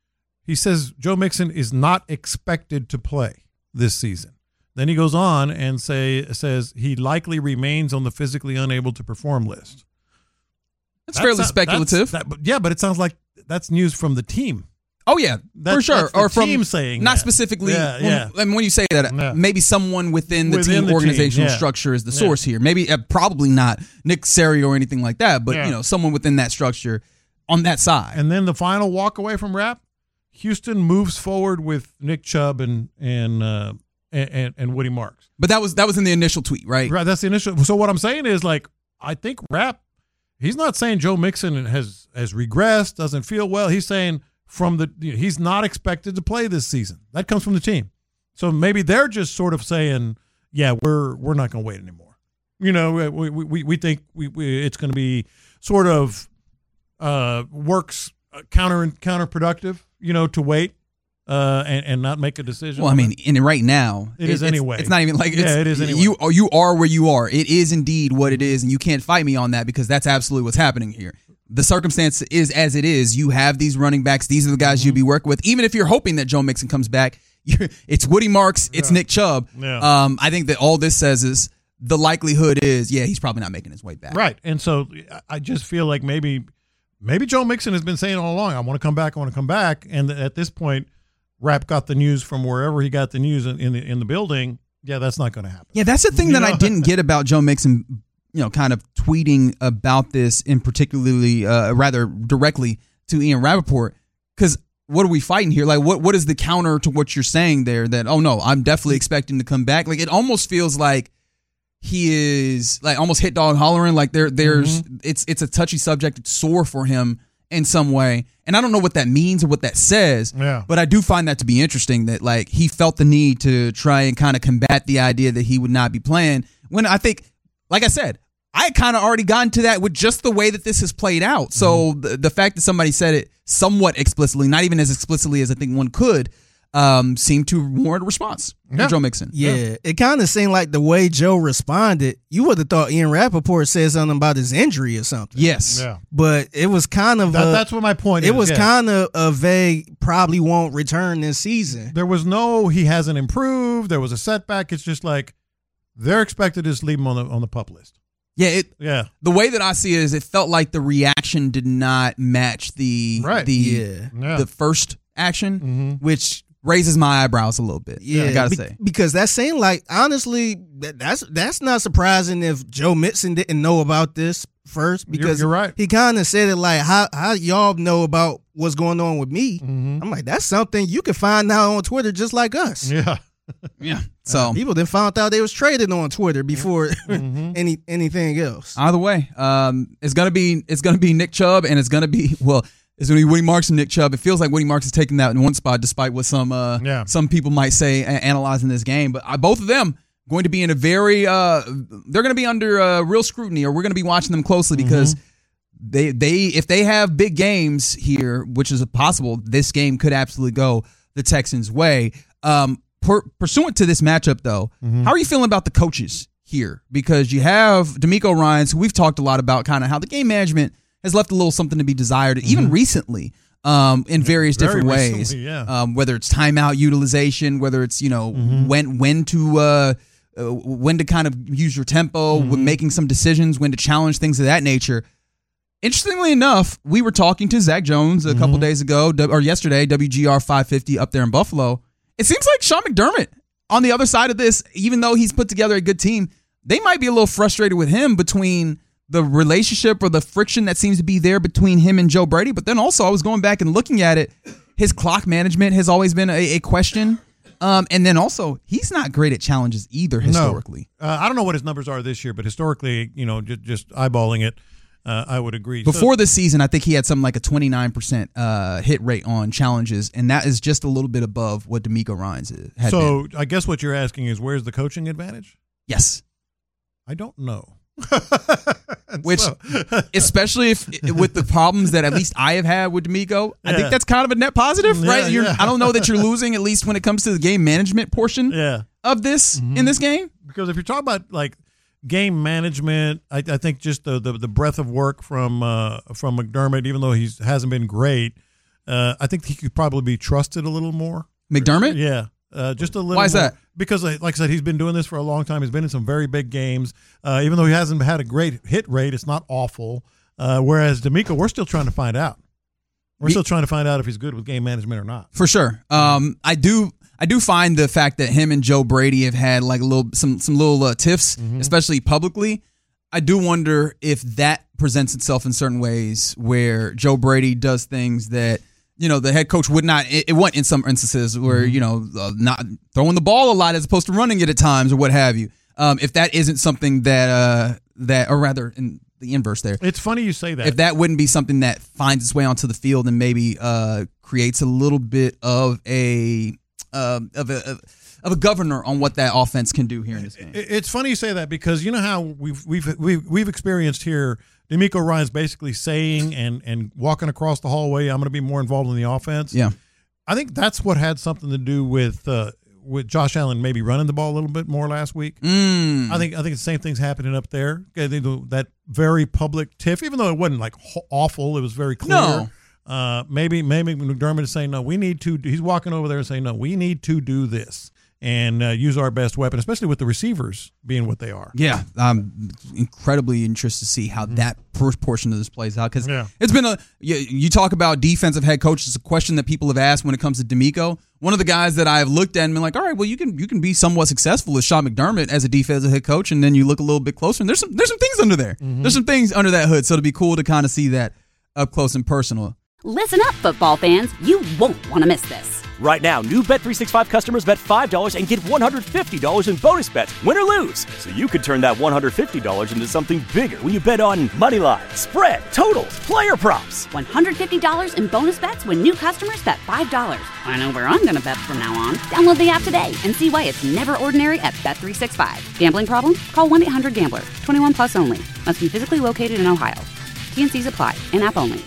[SPEAKER 6] he says Joe Mixon is not expected to play this season. Then he goes on and say says he likely remains on the physically unable to perform list.
[SPEAKER 5] That's, that's fairly not, speculative.
[SPEAKER 6] That's, that, yeah, but it sounds like that's news from the team.
[SPEAKER 5] Oh yeah,
[SPEAKER 6] that's,
[SPEAKER 5] for sure.
[SPEAKER 6] That's the
[SPEAKER 5] or from
[SPEAKER 6] team saying
[SPEAKER 5] not
[SPEAKER 6] that.
[SPEAKER 5] specifically.
[SPEAKER 6] Yeah,
[SPEAKER 5] when,
[SPEAKER 6] yeah.
[SPEAKER 5] I mean, when you say that, yeah. maybe someone within the
[SPEAKER 6] within
[SPEAKER 5] team
[SPEAKER 6] the
[SPEAKER 5] organizational
[SPEAKER 6] team, yeah.
[SPEAKER 5] structure is the
[SPEAKER 6] yeah.
[SPEAKER 5] source here. Maybe uh, probably not Nick Caserio or anything like that, but
[SPEAKER 6] yeah.
[SPEAKER 5] you know, someone within that structure on that side.
[SPEAKER 6] And then the final walk away from Rapp, Houston moves forward with Nick Chubb and and uh, and, and Woody Marks.
[SPEAKER 5] But that was that was in the initial tweet, right?
[SPEAKER 6] Right. That's the initial. So what I'm saying is, like, I think Rapp, he's not saying Joe Mixon has has regressed, doesn't feel well. He's saying. From the you know, he's not expected to play this season. That comes from the team. So maybe they're just sort of saying, yeah, we're we're not going to wait anymore. You know, we we we think we, we it's going to be sort of uh, works counter counterproductive, you know, to wait uh, and and not make a decision.
[SPEAKER 5] Well, I mean, and right now
[SPEAKER 6] it is
[SPEAKER 5] it's,
[SPEAKER 6] anyway.
[SPEAKER 5] It's not even like it's,
[SPEAKER 6] yeah, it is anyway.
[SPEAKER 5] You you are where you are. It is indeed what it is, and you can't fight me on that because that's absolutely what's happening here. The circumstance is as it is. You have these running backs. These are the guys mm-hmm. you'll be working with. Even if you're hoping that Joe Mixon comes back, you're, it's Woody Marks, it's yeah. Nick Chubb.
[SPEAKER 6] Yeah.
[SPEAKER 5] Um, I think that all this says is the likelihood is, yeah, he's probably not making his way back.
[SPEAKER 6] Right. And so I just feel like maybe maybe Joe Mixon has been saying all along, I want to come back, I want to come back. And at this point, Rapp got the news from wherever he got the news in, in the in the building. Yeah, that's not going to happen.
[SPEAKER 5] Yeah, that's the thing
[SPEAKER 6] you
[SPEAKER 5] that
[SPEAKER 6] know?
[SPEAKER 5] I didn't get about Joe Mixon. You know, kind of tweeting about this in particularly, uh, rather directly to Ian Rappaport, because what are we fighting here? Like, what what is the counter to what you're saying there? That, oh no, I'm definitely expecting to come back. Like, it almost feels like he is like almost hit dog hollering. Like there there's mm-hmm. it's it's a touchy subject. It's sore for him in some way, and I don't know what that means or what that says.
[SPEAKER 6] Yeah.
[SPEAKER 5] But I do find that to be interesting. That like he felt the need to try and kind of combat the idea that he would not be playing. When I think, like I said. I had kind of already gotten to that with just the way that this has played out. So mm-hmm. the, the fact that somebody said it somewhat explicitly, not even as explicitly as I think one could, um, seemed to warrant a response
[SPEAKER 6] yeah.
[SPEAKER 5] from Joe Mixon.
[SPEAKER 7] Yeah, yeah. It kind of seemed like the way Joe responded, you would have thought Ian Rappaport said something about his injury or something.
[SPEAKER 5] Yes.
[SPEAKER 6] Yeah.
[SPEAKER 7] But it was kind of
[SPEAKER 6] that,
[SPEAKER 7] a,
[SPEAKER 6] that's what my point
[SPEAKER 7] it
[SPEAKER 6] is.
[SPEAKER 7] It was
[SPEAKER 6] yeah.
[SPEAKER 7] kind of a vague, probably won't return this season.
[SPEAKER 6] There was no, he hasn't improved. There was a setback. It's just like they're expected to just leave him on the on the PUP list.
[SPEAKER 5] Yeah, it,
[SPEAKER 6] yeah.
[SPEAKER 5] The way that I see it is, it felt like the reaction did not match the
[SPEAKER 6] right.
[SPEAKER 5] the
[SPEAKER 7] yeah.
[SPEAKER 6] Yeah.
[SPEAKER 5] the first action,
[SPEAKER 6] mm-hmm.
[SPEAKER 5] which raises my eyebrows a little bit.
[SPEAKER 7] Yeah,
[SPEAKER 5] I gotta
[SPEAKER 7] be-
[SPEAKER 5] say,
[SPEAKER 7] because that seemed like honestly, that, that's that's not surprising if Joe Mixon didn't know about this first, because
[SPEAKER 6] you're, you're right.
[SPEAKER 7] He kind of said it like, how how y'all know about what's going on with me?
[SPEAKER 6] Mm-hmm.
[SPEAKER 7] I'm like, that's something you can find out on Twitter just like us.
[SPEAKER 6] Yeah.
[SPEAKER 5] Yeah, so
[SPEAKER 7] people then found out they was traded on Twitter before
[SPEAKER 6] mm-hmm.
[SPEAKER 7] any anything else.
[SPEAKER 5] Either way, um, it's gonna be it's gonna be Nick Chubb, and it's gonna be well, it's gonna be Woody Marks and Nick Chubb. It feels like Woody Marks is taking that in one spot, despite what some uh,
[SPEAKER 6] yeah.
[SPEAKER 5] some people might say a- analyzing this game. But uh, both of them going to be in a very uh, they're gonna be under uh, real scrutiny, or we're gonna be watching them closely because. Mm-hmm. they they if they have big games here, which is possible, this game could absolutely go the Texans' way. Um, per, pursuant to this matchup, though, mm-hmm. how are you feeling about the coaches here? Because you have DeMeco Ryans, who we've talked a lot about, kind of how the game management has left a little something to be desired, mm-hmm. even recently. Um, in various
[SPEAKER 6] Very
[SPEAKER 5] different ways,
[SPEAKER 6] recently, yeah.
[SPEAKER 5] um, whether it's timeout utilization, whether it's you know mm-hmm. when when to uh, uh, when to kind of use your tempo, mm-hmm. when making some decisions, when to challenge things of that nature. Interestingly enough, we were talking to Zach Jones a mm-hmm. couple days ago or yesterday, W G R five fifty up there in Buffalo. It seems like Sean McDermott on the other side of this, even though he's put together a good team, they might be a little frustrated with him between the relationship or the friction that seems to be there between him and Joe Brady. But then also I was going back and looking at it. His clock management has always been a, a question. Um, and then also he's not great at challenges either historically.
[SPEAKER 6] No. Uh, I don't know what his numbers are this year, but historically, you know, just, just eyeballing it, uh, I would agree.
[SPEAKER 5] Before
[SPEAKER 6] so,
[SPEAKER 5] this season, I think he had something like a twenty-nine percent uh, hit rate on challenges. And that is just a little bit above what DeMeco Ryans had
[SPEAKER 6] So
[SPEAKER 5] been.
[SPEAKER 6] I guess what you're asking is where's the coaching advantage?
[SPEAKER 5] Yes.
[SPEAKER 6] I don't know.
[SPEAKER 5] Which,
[SPEAKER 6] so.
[SPEAKER 5] especially if with the problems that at least I have had with DeMeco, I yeah. think that's kind of a net positive,
[SPEAKER 6] yeah,
[SPEAKER 5] right? You're,
[SPEAKER 6] yeah.
[SPEAKER 5] I don't know that you're losing, at least when it comes to the game management portion
[SPEAKER 6] yeah.
[SPEAKER 5] of this
[SPEAKER 6] mm-hmm.
[SPEAKER 5] in this game.
[SPEAKER 6] Because if you're talking about like game management, I, I think just the, the the breadth of work from uh, from McDermott, even though he hasn't been great, uh, I think he could probably be trusted a little more.
[SPEAKER 5] McDermott,
[SPEAKER 6] yeah. Uh, just a little.
[SPEAKER 5] Why is
[SPEAKER 6] more,
[SPEAKER 5] that?
[SPEAKER 6] Because, like I said, he's been doing this for a long time. He's been in some very big games. Uh, even though he hasn't had a great hit rate, it's not awful. Uh, whereas DeMeco, we're still trying to find out. We're still trying to find out if he's good with game management or not.
[SPEAKER 5] For sure. Um, I do. I do find the fact that him and Joe Brady have had like a little some some little uh, tiffs, mm-hmm. especially publicly. I do wonder if that presents itself in certain ways where Joe Brady does things that, you know, the head coach would not, it, it went in some instances where, mm-hmm. you know, uh, not throwing the ball a lot as opposed to running it at times or what have you. Um, if that isn't something that, uh, that, or rather in the inverse there.
[SPEAKER 6] It's funny you say that.
[SPEAKER 5] If that wouldn't be something that finds its way onto the field and maybe uh, creates a little bit of a, uh, of a, of a governor on what that offense can do here in this game.
[SPEAKER 6] It's funny you say that because you know how we've, we've, we've, we've experienced here DeMeco Ryans basically saying and, and walking across the hallway, I'm going to be more involved in the offense.
[SPEAKER 5] Yeah.
[SPEAKER 6] I think that's what had something to do with uh, with Josh Allen maybe running the ball a little bit more last week.
[SPEAKER 5] Mm.
[SPEAKER 6] I think I think the same thing's happening up there. That very public tiff, even though it wasn't like awful, it was very clear.
[SPEAKER 5] No.
[SPEAKER 6] Uh, maybe maybe McDermott is saying, no, we need to – he's walking over there and saying, no, we need to do this. And uh, use our best weapon, especially with the receivers being what they are.
[SPEAKER 5] Yeah, I'm incredibly interested to see how mm-hmm. that first portion of this plays out because
[SPEAKER 6] yeah.
[SPEAKER 5] it's been a you, you talk about defensive head coach. It's a question that people have asked when it comes to DeMeco. One of the guys that I've looked at and been like, all right, well, you can you can be somewhat successful as Sean McDermott as a defensive head coach, and then you look a little bit closer, and there's some there's some things under there. Mm-hmm. There's some things under that hood, so it'd be cool to kind of see that up close and personal.
[SPEAKER 1] Listen up, football fans. You won't want to miss this.
[SPEAKER 2] Right now, new Bet three sixty-five customers bet five dollars and get one hundred fifty dollars in bonus bets, win or lose. So you could turn that one hundred fifty dollars into something bigger when you bet on money line, spread, totals, player props.
[SPEAKER 1] one hundred fifty dollars in bonus bets when new customers bet five dollars. I know where I'm going to bet from now on. Download the app today and see why it's never ordinary at Bet three sixty-five. Gambling problem? Call one eight hundred gambler. twenty-one plus only. Must be physically located in Ohio. T N Cs apply. In-app only.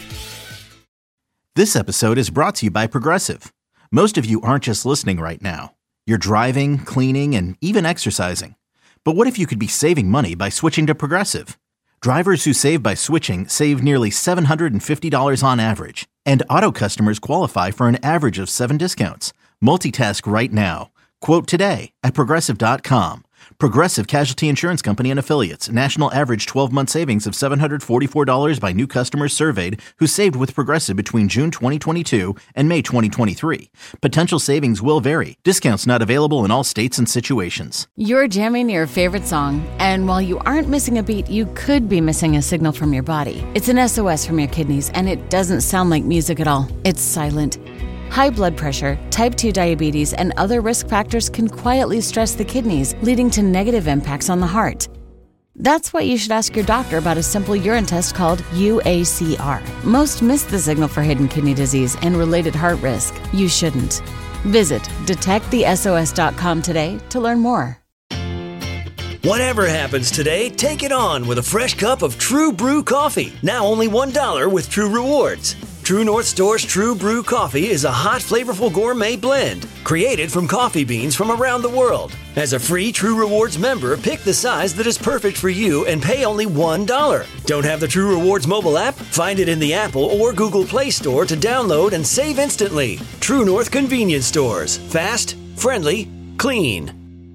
[SPEAKER 3] This episode is brought to you by Progressive. Most of you aren't just listening right now. You're driving, cleaning, and even exercising. But what if you could be saving money by switching to Progressive? Drivers who save by switching save nearly seven hundred fifty dollars on average. And auto customers qualify for an average of seven discounts. Multitask right now. Quote today at Progressive dot com. Progressive Casualty Insurance Company and Affiliates. National average twelve-month savings of seven hundred forty-four dollars by new customers surveyed who saved with Progressive between June twenty twenty-two and May twenty twenty-three. Potential savings will vary. Discounts not available in all states and situations.
[SPEAKER 4] You're jamming your favorite song, and while you aren't missing a beat, you could be missing a signal from your body. It's an S O S from your kidneys, and it doesn't sound like music at all. It's silent. High blood pressure, type two diabetes, and other risk factors can quietly stress the kidneys, leading to negative impacts on the heart. That's why you should ask your doctor about a simple urine test called U A C R. Most miss the signal for hidden kidney disease and related heart risk. You shouldn't. Visit detect the S O S dot com today to learn more.
[SPEAKER 18] Whatever happens today, take it on with a fresh cup of True Brew coffee. Now only one dollar with True Rewards. True North Store's True Brew coffee is a hot, flavorful gourmet blend created from coffee beans from around the world. As a free True Rewards member, pick the size that is perfect for you and pay only one dollar. Don't have the True Rewards mobile app? Find it in the Apple or Google Play Store to download and save instantly. True North Convenience Stores. Fast, friendly, clean.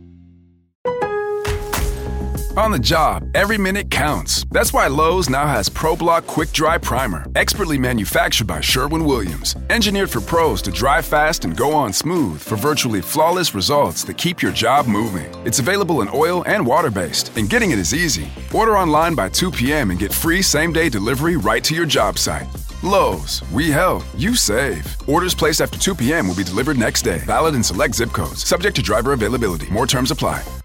[SPEAKER 19] On the job, every minute counts. That's why Lowe's now has ProBlock Quick Dry Primer, expertly manufactured by Sherwin-Williams. Engineered for pros to dry fast and go on smooth for virtually flawless results that keep your job moving. It's available in oil and water-based, and getting it is easy. Order online by two p.m. and get free same-day delivery right to your job site. Lowe's, we help, you save. Orders placed after two p.m. will be delivered next day. Valid in select zip codes. Subject to driver availability. More terms apply.